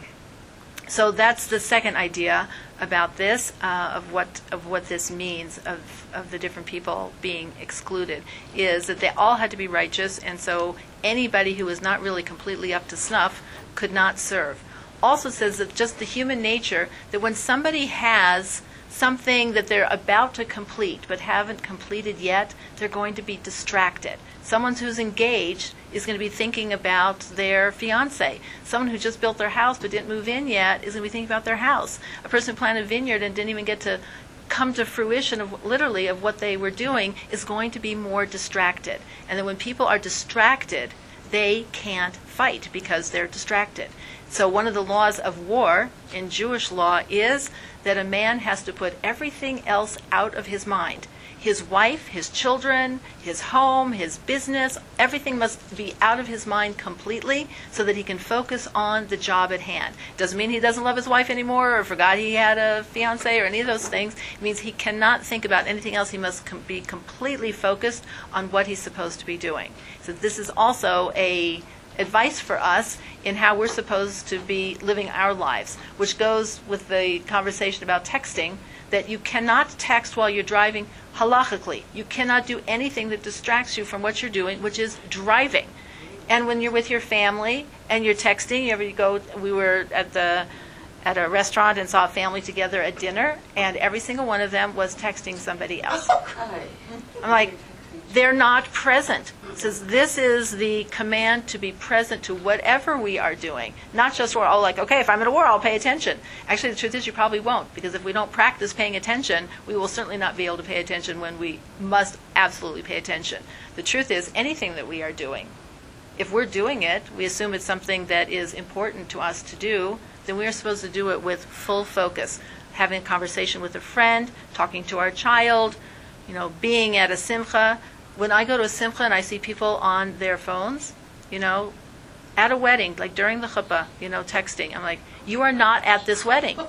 So that's the second idea about this, uh, of what of what this means, of of the different people being excluded, is that they all had to be righteous, and so anybody who was not really completely up to snuff could not serve. Also says that just the human nature, that when somebody has something that they're about to complete but haven't completed yet, they're going to be distracted. Someone who's engaged is going to be thinking about their fiance. Someone who just built their house but didn't move in yet is going to be thinking about their house. A person who planted a vineyard and didn't even get to come to fruition of literally of what they were doing is going to be more distracted. And then when people are distracted, they can't fight because they're distracted. So one of the laws of war in Jewish law is that a man has to put everything else out of his mind. His wife, his children, his home, his business, everything must be out of his mind completely so that he can focus on the job at hand. Doesn't mean he doesn't love his wife anymore or forgot he had a fiance or any of those things. It means he cannot think about anything else. He must com- be completely focused on what he's supposed to be doing. So this is also a advice for us in how we're supposed to be living our lives, which goes with the conversation about texting, that you cannot text while you're driving halachically. You cannot do anything that distracts you from what you're doing, which is driving. And when you're with your family and you're texting, you ever go, we were at the at a restaurant and saw a family together at dinner, and every single one of them was texting somebody else. Hi. I'm like, they're not present. It says this is the command to be present to whatever we are doing. Not just we're all like, okay, if I'm in a war, I'll pay attention. Actually, the truth is you probably won't, because if we don't practice paying attention, we will certainly not be able to pay attention when we must absolutely pay attention. The truth is anything that we are doing, if we're doing it, we assume it's something that is important to us to do, then we are supposed to do it with full focus. Having a conversation with a friend, talking to our child, you know, being at a simcha. When I go to a simcha and I see people on their phones, you know, at a wedding, like during the chuppah, you know, texting, I'm like, you are not at this wedding.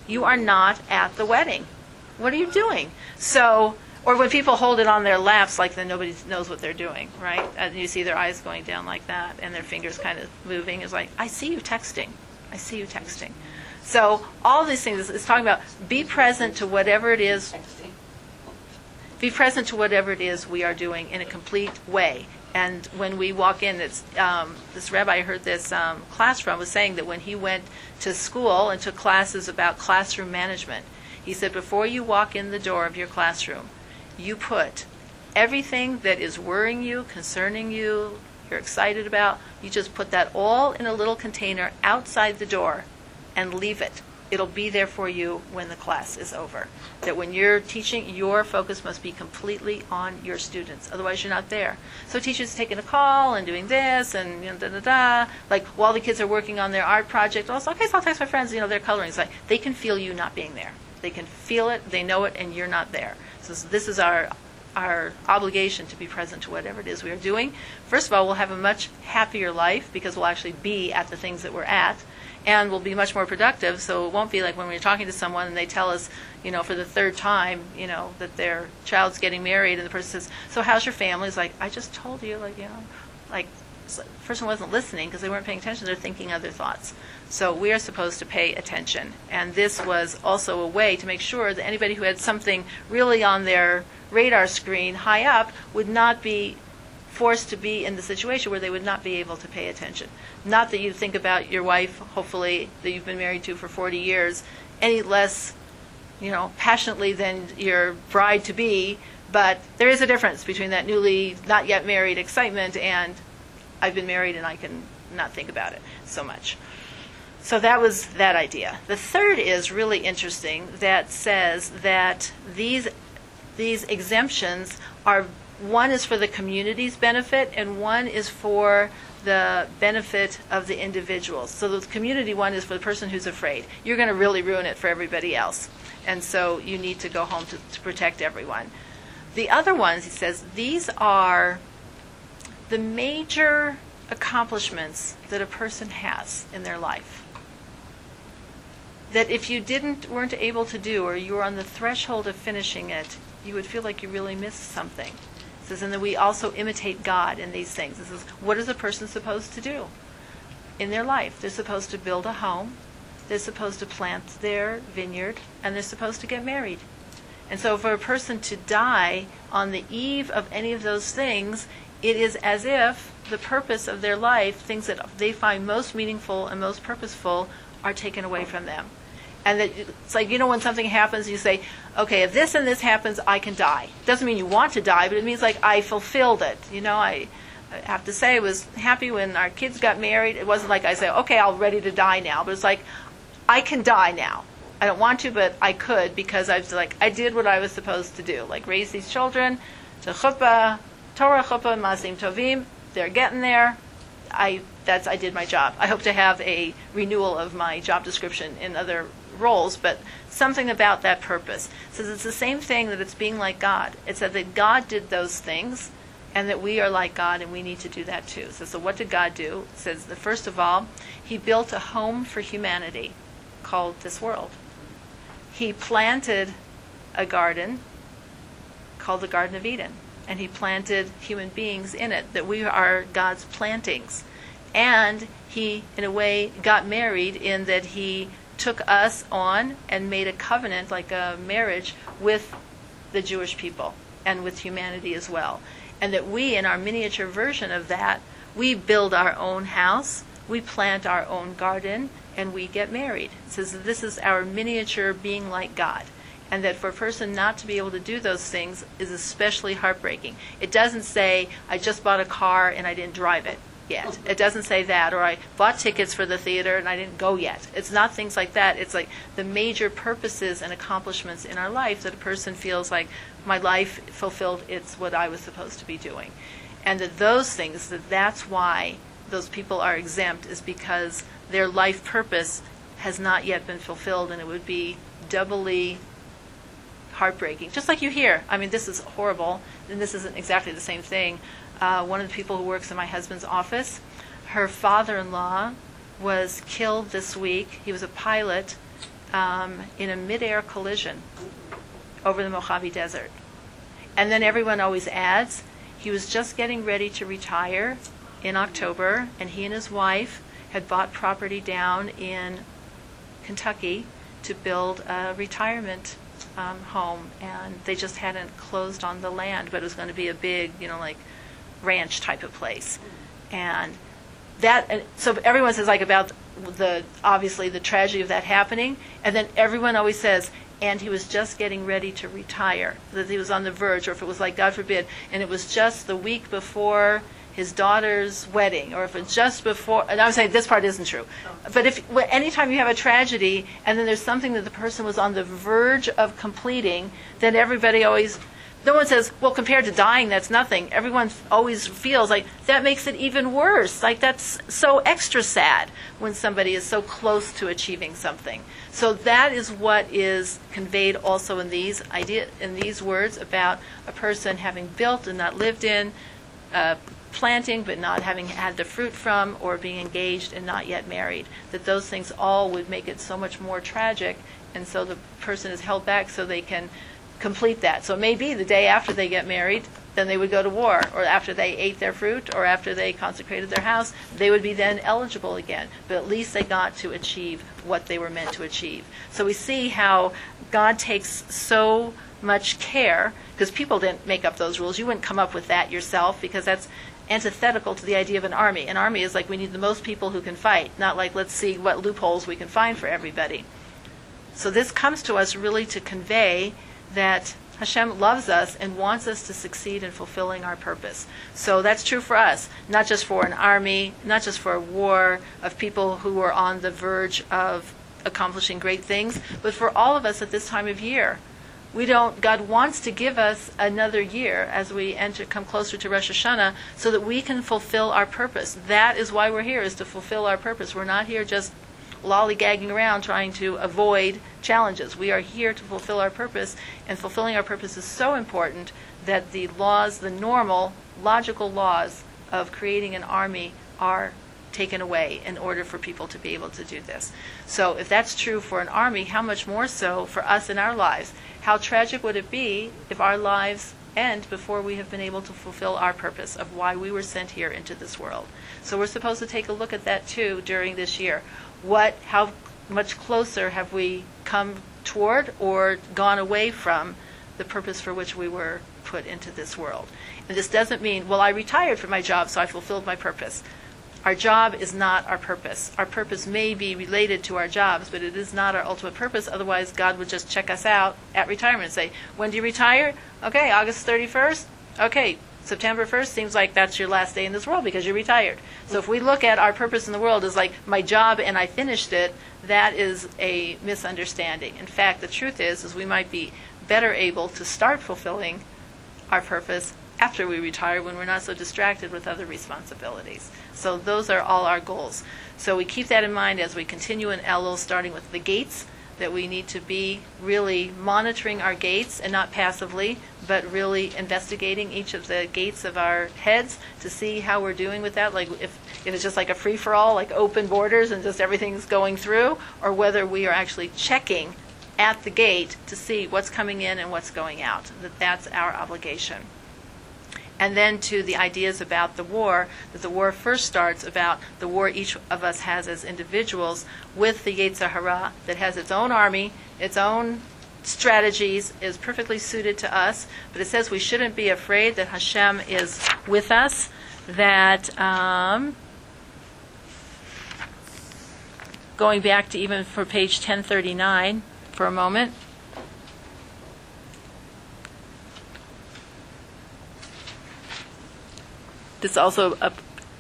You are not at the wedding. What are you doing? So, or when people hold it on their laps like then nobody knows what they're doing, right? And you see their eyes going down like that and their fingers kind of moving. It's like, I see you texting. I see you texting. So all these things, it's talking about be present to whatever it is. Be present to whatever it is we are doing in a complete way. And when we walk in, it's um, this rabbi I heard this um, class from was saying that when he went to school and took classes about classroom management, he said before you walk in the door of your classroom, you put everything that is worrying you, concerning you, you're excited about, you just put that all in a little container outside the door and leave it. It'll be there for you when the class is over. That when you're teaching, your focus must be completely on your students. Otherwise, you're not there. So teachers taking a call and doing this and you know, da da da. Like while the kids are working on their art project, also, okay, so I'll text my friends. You know, they're coloring. It's like they can feel you not being there. They can feel it. They know it, and you're not there. So this is our our obligation to be present to whatever it is we are doing. First of all, we'll have a much happier life because we'll actually be at the things that we're at. And we'll be much more productive, so it won't be like when we're talking to someone and they tell us, you know, for the third time, you know, that their child's getting married, and the person says, so how's your family? It's like, I just told you, like, you know, like, the person wasn't listening because they weren't paying attention. They're thinking other thoughts. So we are supposed to pay attention. And this was also a way to make sure that anybody who had something really on their radar screen high up would not be forced to be in the situation where they would not be able to pay attention. Not that you think about your wife, hopefully, that you've been married to for forty years, any less, you know, passionately than your bride-to-be, but there is a difference between that newly, not yet married excitement and I've been married and I can not think about it so much. So that was that idea. The third is really interesting, that says that these these exemptions are, one is for the community's benefit and one is for the benefit of the individuals. So the community one is for the person who's afraid. You're going to really ruin it for everybody else. And so you need to go home to, to protect everyone. The other ones, he says, these are the major accomplishments that a person has in their life. That if you didn't, weren't able to do, or you were on the threshold of finishing it, you would feel like you really missed something. It says, and that we also imitate God in these things. This is, what is a person supposed to do in their life? They're supposed to build a home, they're supposed to plant their vineyard, and they're supposed to get married. And so for a person to die on the eve of any of those things, it is as if the purpose of their life, things that they find most meaningful and most purposeful, are taken away from them. And that it's like, you know, when something happens, you say, okay, if this and this happens, I can die. Doesn't mean you want to die, but it means like I fulfilled it. You know, I, I have to say I was happy when our kids got married. It wasn't like I say, okay, I'm ready to die now. But it's like, I can die now. I don't want to, but I could because I was like, I did what I was supposed to do. Like raise these children to chuppah, Torah chuppah, masim tovim. They're getting there. I that's I did my job. I hope to have a renewal of my job description in other roles, but something about that purpose. It says it's the same thing, that it's being like God. It said that God did those things and that we are like God and we need to do that too. So, so what did God do? It says that first of all, he built a home for humanity called this world. He planted a garden called the Garden of Eden, and he planted human beings in it, that we are God's plantings. And he, in a way, got married in that he took us on and made a covenant, like a marriage, with the Jewish people and with humanity as well. And that we, in our miniature version of that, we build our own house, we plant our own garden, and we get married. It says that this is our miniature being like God. And that for a person not to be able to do those things is especially heartbreaking. It doesn't say, I just bought a car and I didn't drive it yet. It doesn't say that. Or I bought tickets for the theater and I didn't go yet. It's not things like that. It's like the major purposes and accomplishments in our life that a person feels like, my life fulfilled, it's what I was supposed to be doing. And that those things, that that's why those people are exempt, is because their life purpose has not yet been fulfilled, and it would be doubly heartbreaking. Just like you hear. I mean, this is horrible, and this isn't exactly the same thing. Uh, one of the people who works in my husband's office, her father-in-law was killed this week. He was a pilot um, in a midair collision over the Mojave Desert. And then everyone always adds, he was just getting ready to retire in October, and he and his wife had bought property down in Kentucky to build a retirement um, home, and they just hadn't closed on the land, but it was going to be a big, you know, like ranch type of place. And that, and so everyone says like about the, obviously the tragedy of that happening, and then everyone always says, and he was just getting ready to retire, that he was on the verge, or if it was like, God forbid, and it was just the week before his daughter's wedding, or if it's just before, and I'm saying this part isn't true, but if well, anytime you have a tragedy and then there's something that the person was on the verge of completing, then everybody always, no one says, well, compared to dying, that's nothing. Everyone always feels like that makes it even worse. Like that's so extra sad when somebody is so close to achieving something. So that is what is conveyed also in these idea, in these words about a person having built and not lived in, uh, planting but not having had the fruit from, or being engaged and not yet married. That those things all would make it so much more tragic, and so the person is held back so they can complete that. So it may be the day after they get married, then they would go to war, or after they ate their fruit, or after they consecrated their house, they would be then eligible again. But at least they got to achieve what they were meant to achieve. So we see how God takes so much care, because people didn't make up those rules. You wouldn't come up with that yourself, because that's antithetical to the idea of an army. An army is like, we need the most people who can fight, not like, let's see what loopholes we can find for everybody. So this comes to us really to convey that Hashem loves us and wants us to succeed in fulfilling our purpose. So that's true for us, not just for an army, not just for a war of people who are on the verge of accomplishing great things, but for all of us at this time of year. We don't, God wants to give us another year as we enter, come closer to Rosh Hashanah, so that we can fulfill our purpose. That is why we're here, is to fulfill our purpose. We're not here just lollygagging around trying to avoid challenges. We are here to fulfill our purpose, and fulfilling our purpose is so important that the laws, the normal, logical laws of creating an army are taken away in order for people to be able to do this. So if that's true for an army, how much more so for us in our lives? How tragic would it be if our lives end before we have been able to fulfill our purpose of why we were sent here into this world? So we're supposed to take a look at that too during this year. What, how much closer have we come toward or gone away from the purpose for which we were put into this world? And this doesn't mean, well, I retired from my job, so I fulfilled my purpose. Our job is not our purpose. Our purpose may be related to our jobs, but it is not our ultimate purpose. Otherwise, God would just check us out at retirement and say, when do you retire? Okay, August thirty-first. Okay, September first seems like that's your last day in this world because you're retired. So if we look at our purpose in the world as like my job and I finished it, that is a misunderstanding. In fact, the truth is, is we might be better able to start fulfilling our purpose after we retire, when we're not so distracted with other responsibilities. So those are all our goals. So we keep that in mind as we continue in Elul, starting with the gates, that we need to be really monitoring our gates, and not passively, but really investigating each of the gates of our heads to see how we're doing with that. Like if, if it's just like a free-for-all, like open borders and just everything's going through, or whether we are actually checking at the gate to see what's coming in and what's going out. That that's our obligation. And then to the ideas about the war, that the war first starts about the war each of us has as individuals with the Yetzer Hara, that has its own army, its own strategies, is perfectly suited to us. But it says we shouldn't be afraid, that Hashem is with us, that um, going back to even for page ten thirty-nine for a moment. This also uh,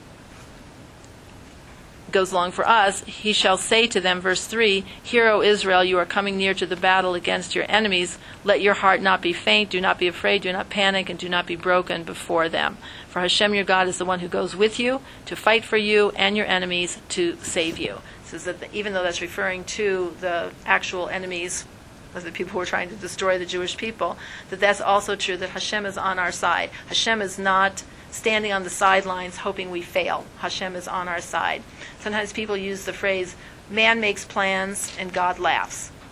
goes along for us. He shall say to them, verse three, Hear, O Israel, you are coming near to the battle against your enemies. Let your heart not be faint, do not be afraid, do not panic, and do not be broken before them. For Hashem your God is the one who goes with you to fight for you and your enemies to save you. It says that the, even though that's referring to the actual enemies, of the people who are trying to destroy the Jewish people, that that's also true, that Hashem is on our side. Hashem is not standing on the sidelines hoping we fail. Hashem is on our side. Sometimes people use the phrase, man makes plans and God laughs.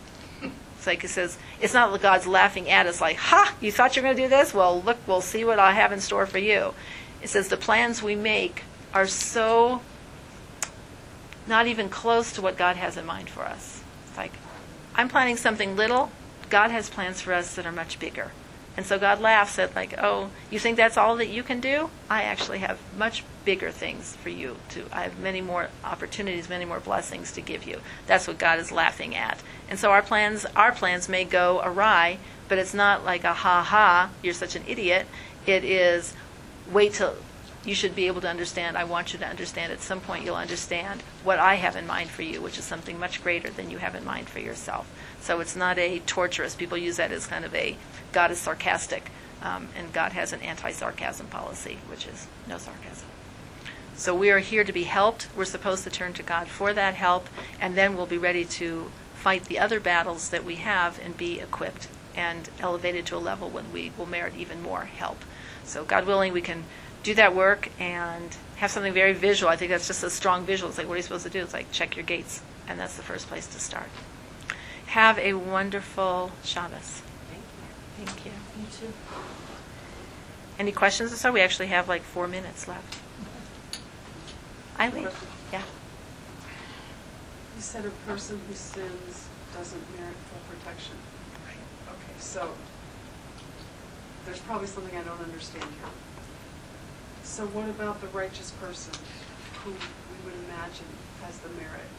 It's like it says, it's not that God's laughing at us like, ha, you thought you were going to do this? Well, look, we'll see what I have in store for you. It says the plans we make are so not even close to what God has in mind for us. It's like, I'm planning something little. God has plans for us that are much bigger. And so God laughs at like, oh, you think that's all that you can do? I actually have much bigger things for you to, I have many more opportunities, many more blessings to give you. That's what God is laughing at. And so our plans, our plans may go awry, but it's not like a ha ha, you're such an idiot. It is, wait till, you should be able to understand, I want you to understand, at some point you'll understand what I have in mind for you, which is something much greater than you have in mind for yourself. So it's not a torturous, people use that as kind of a, God is sarcastic, um, and God has an anti-sarcasm policy, which is no sarcasm. So we are here to be helped. We're supposed to turn to God for that help, and then we'll be ready to fight the other battles that we have and be equipped and elevated to a level when we will merit even more help. So God willing, we can do that work and have something very visual. I think that's just a strong visual. It's like, what are you supposed to do? It's like, check your gates, and that's the first place to start. Have a wonderful Shabbos. Thank you. You too. Any questions or so? We actually have like four minutes left. Eileen? Yeah. You said a person who sins doesn't merit full protection. Okay, so there's probably something I don't understand here. So what about the righteous person who we would imagine has the merit?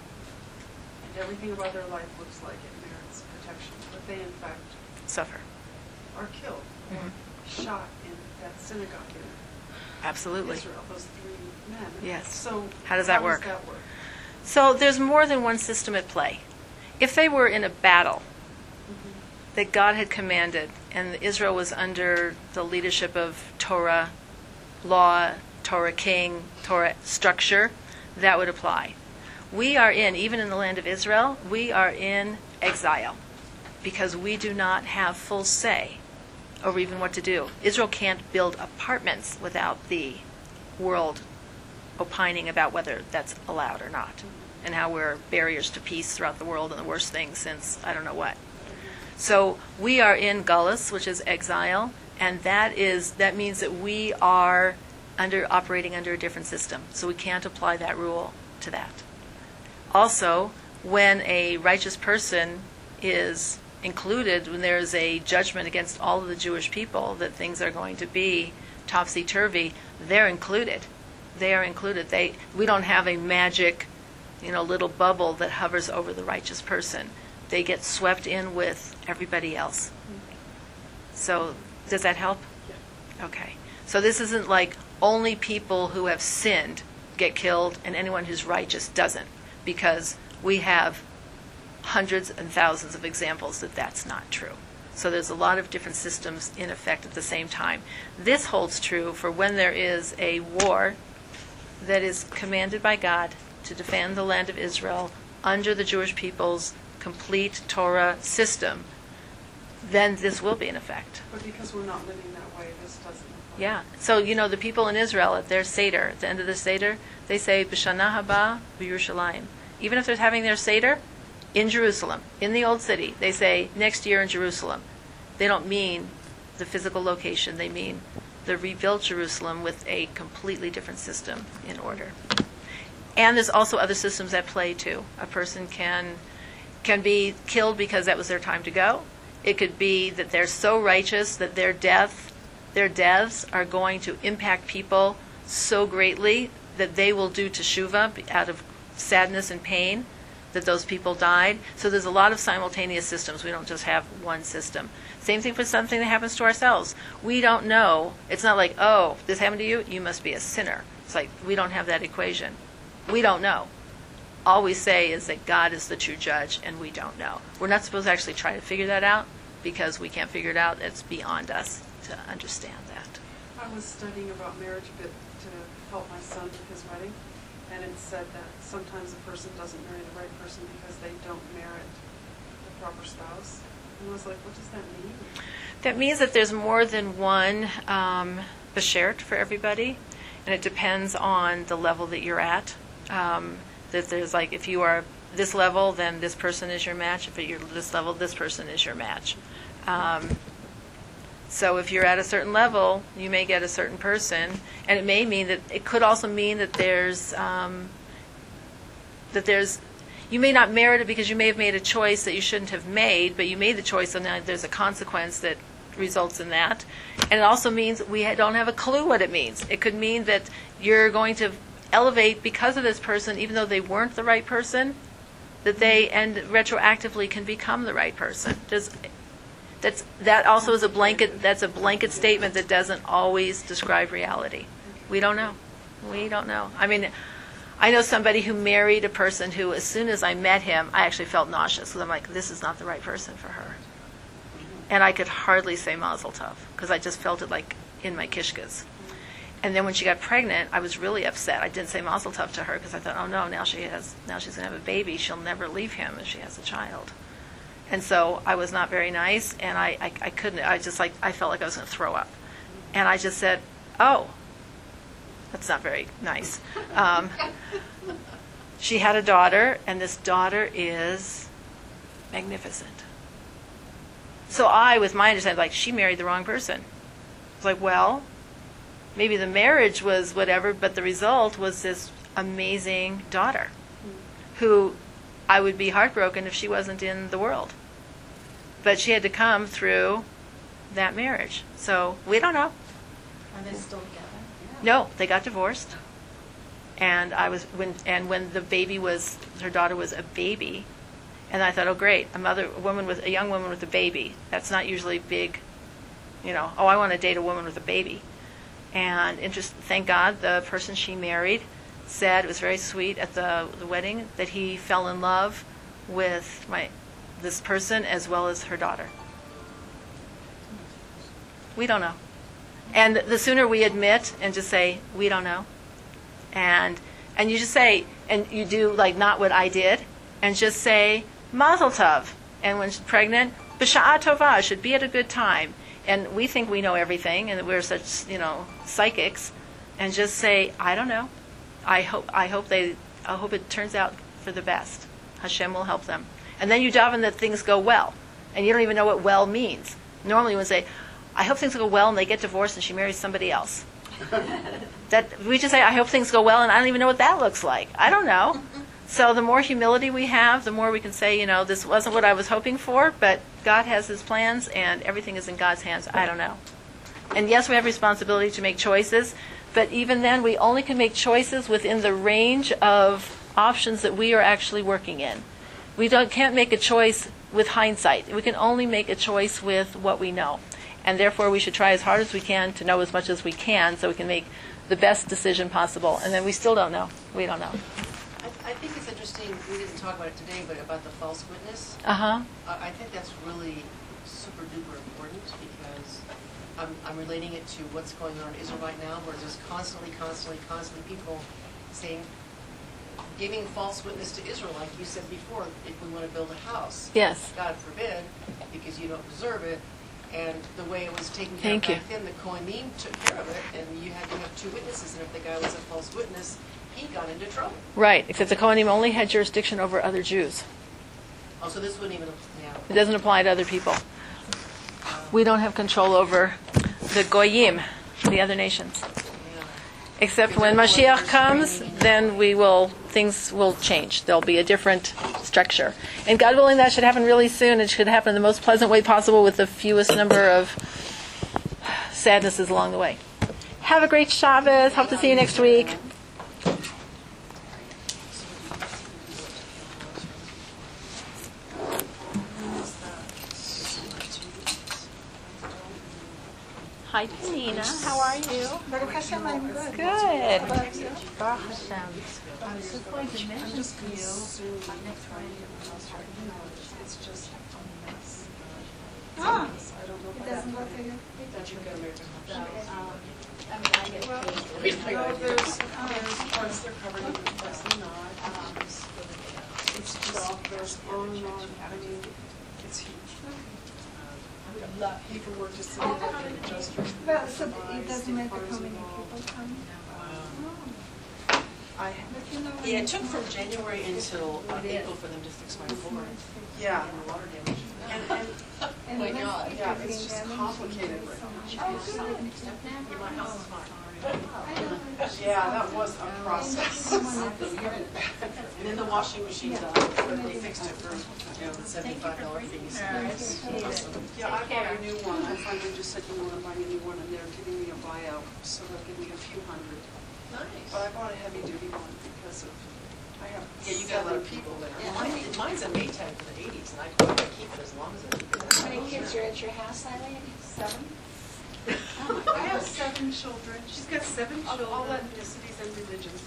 And everything about their life looks like it merits protection, but they in fact Suffer. are killed or Mhm. shot in that synagogue in Absolutely. Israel, those three men. Yes. So How does that work? How does that work? So there's more than one system at play. If they were in a battle Mhm. that God had commanded, and Israel was under the leadership of Torah law, Torah king, Torah structure, that would apply. We are in, even in the land of Israel, we are in exile because we do not have full say over even what to do. Israel can't build apartments without the world opining about whether that's allowed or not, and how we're barriers to peace throughout the world and the worst thing since I don't know what. So we are in Gullus, which is exile, and that is that means that we are under operating under a different system. So we can't apply that rule to that. Also, when a righteous person is included, when there is a judgment against all of the Jewish people that things are going to be topsy-turvy, they're included. They are included. They we don't have a magic, you know, little bubble that hovers over the righteous person. They get swept in with everybody else. So does that help? Yeah. Okay. So this isn't like only people who have sinned get killed and anyone who's righteous doesn't, because we have hundreds and thousands of examples that that's not true. So there's a lot of different systems in effect at the same time. This holds true for when there is a war that is commanded by God to defend the land of Israel under the Jewish people's complete Torah system, then this will be in effect. But because we're not living that way, this doesn't apply. Yeah. So, you know, the people in Israel at their Seder, at the end of the Seder, they say, B'shana haba b'Yerushalayim. Even if they're having their Seder in Jerusalem, in the Old City, they say, next year in Jerusalem. They don't mean the physical location. They mean the rebuilt Jerusalem with a completely different system in order. And there's also other systems at play, too. A person can can be killed because that was their time to go. It could be that they're so righteous that their death, their deaths are going to impact people so greatly that they will do teshuvah out of sadness and pain that those people died. So there's a lot of simultaneous systems. We don't just have one system. Same thing for something that happens to ourselves. We don't know. It's not like, oh, this happened to you, you must be a sinner. It's like we don't have that equation. We don't know. All we say is that God is the true judge, and we don't know. We're not supposed to actually try to figure that out because we can't figure it out. It's beyond us to understand that. I was studying about marriage a bit to help my son with his wedding, and it said that sometimes a person doesn't marry the right person because they don't merit the proper spouse. And I was like, what does that mean? That means that there's more than one um, beshert for everybody, and it depends on the level that you're at. Um, that there's like, if you are this level, then this person is your match. If you're this level, this person is your match. Um, so if you're at a certain level, you may get a certain person, and it may mean that it could also mean that there's um, that there's you may not merit it because you may have made a choice that you shouldn't have made, but you made the choice, and now there's a consequence that results in that. And it also means we don't have a clue what it means. It could mean that you're going to elevate because of this person, even though they weren't the right person, that they and retroactively can become the right person. Does that's that also is a blanket that's a blanket statement that doesn't always describe reality. We don't know. We don't know. I mean, I know somebody who married a person who, as soon as I met him, I actually felt nauseous because I'm like, this is not the right person for her. And I could hardly say Mazel Tov because I just felt it like in my kishkas. And then when she got pregnant, I was really upset. I didn't say Mazel Tov to her because I thought, oh no, now she has, now she's going to have a baby. She'll never leave him if she has a child. And so I was not very nice, and I, I, I couldn't. I just like I felt like I was going to throw up, and I just said, oh. That's not very nice. Um, she had a daughter, and this daughter is magnificent. So I, with my understanding, like, she married the wrong person. I was like, well, maybe the marriage was whatever, but the result was this amazing daughter who I would be heartbroken if she wasn't in the world. But she had to come through that marriage. So we don't know. Are they still together? No, they got divorced, and I was when and when the baby was her daughter was a baby, and I thought, oh great, a mother, a woman with a young woman with a baby. That's not usually big, you know. Oh, I want to date a woman with a baby, and interest. Thank God, the person she married said it was very sweet at the the wedding that he fell in love with my this person as well as her daughter. We don't know. And the sooner we admit and just say, we don't know, and and you just say, and you do like not what I did, and just say, Mazel Tov. And when she's pregnant, B'sha'a Tovah, should be at a good time. And we think we know everything, and that we're such, you know, psychics, and just say, I don't know. I hope I hope they I hope it turns out for the best. Hashem will help them. And then you daven that things go well, and you don't even know what well means. Normally, we say, I hope things go well, and they get divorced, and she marries somebody else. That we just say, I hope things go well, and I don't even know what that looks like. I don't know. So the more humility we have, the more we can say, you know, this wasn't what I was hoping for, but God has His plans, and everything is in God's hands. I don't know. And yes, we have responsibility to make choices, but even then, we only can make choices within the range of options that we are actually working in. We don't can't make a choice with hindsight. We can only make a choice with what we know. And therefore, we should try as hard as we can to know as much as we can so we can make the best decision possible. And then we still don't know. We don't know. I, I think it's interesting, we didn't talk about it today, but about the false witness. Uh-huh. Uh, I think that's really super duper important because I'm, I'm relating it to what's going on in Israel right now, where there's constantly, constantly, constantly people saying, giving false witness to Israel, like you said before, if we want to build a house. Yes. God forbid, because you don't deserve it. And the way it was taken care Thank of you. back then, the Kohanim took care of it, and you had to have two witnesses, and if the guy was a false witness, he got into trouble. Right, except the Kohanim only had jurisdiction over other Jews. Oh, so this wouldn't even, yeah. It doesn't apply to other people. We don't have control over the Goyim, the other nations. Yeah. Except when Mashiach comes, then we will, things will change. There'll be a different structure. And God willing, that should happen really soon. It should happen in the most pleasant way possible with the fewest number of sadnesses along the way. Have a great Shabbos. Hope to see you next week. Hi, Nina. How are you? Baruch Hashem, I'm good. Good. Baruch Hashem. I was just going to mention to you, uh, next Friday, It's just a mess. Ah, I don't know if it I doesn't have bother you. that you get American so, Hot um, I mean, I get Well, paid. no, there's, there's parts they're covered in, parts they're not. Um, It's just, there's on and on, I mean, it's huge. Paperwork just to get an adjuster. Well, so it doesn't matter how many people come. Um, Oh. I, Yeah, it took from January until uh, April for them to fix my floor yeah, and the water damage. and, and, Oh my God. yeah, it's just complicated right now. My house is fine. Yeah, that was a process. And then the washing machine died, but they fixed it for, you know, the seventy-five dollar fees. Awesome. Yeah, I bought a new one. I finally just said, you know what, I'm buying a new one, and they're giving me a buyout, so they'll give me a few hundred. But Nice. I bought a heavy duty one because of, I have Yeah, you got a lot of people there. Mine, mine's a Maytag from the eighties, and I I keep it as long as I can. How many kids are at your house, Eileen? seven. I have seven children. She's got seven children. Of all ethnicities and religions.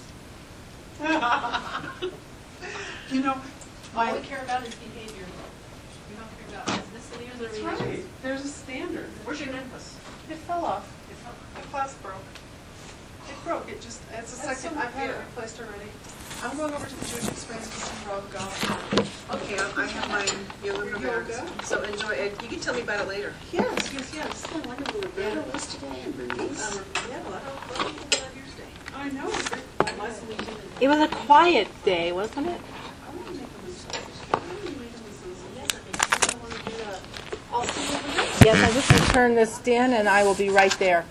You know, All my, we care about is behavior. We don't care about ethnicity or the that's religion. right, there's a standard. Where's your necklace? It fell off. The clasp broke. It broke, it just, it's a That's second, so I've had it weird. replaced already. I'm going over to the Jewish Experience to see Rob Goff. Okay, I I have my yoga Yoga. bags, so enjoy it. You can tell me about it later. Yes, yes, yes. I wonder who Roberta was today in Bernice. Um, yeah, well, I don't know what about yours day. I know, it's very Nice to meet you. It was a quiet day, wasn't it? I want to make a mistake. I want to make a mistake. Yes, I think you want to do a, all two over there. Yes, I just returned this in, and I will be right there.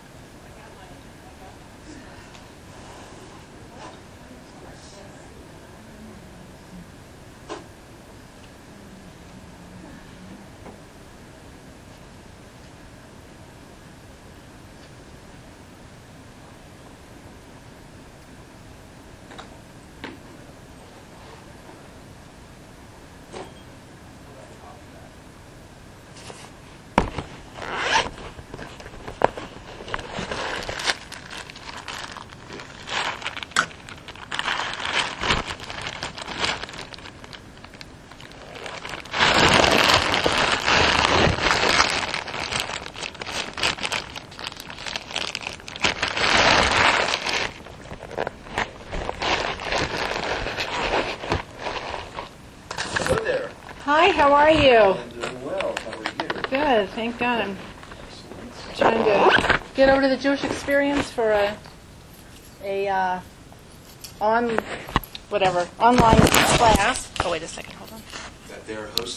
Hello there. Hi, how are you? I'm doing well. How are you? Good, thank God. I'm trying to get over to the Jewish Experience for a a uh, on whatever online class. Oh, wait a second, hold on. That they're hosting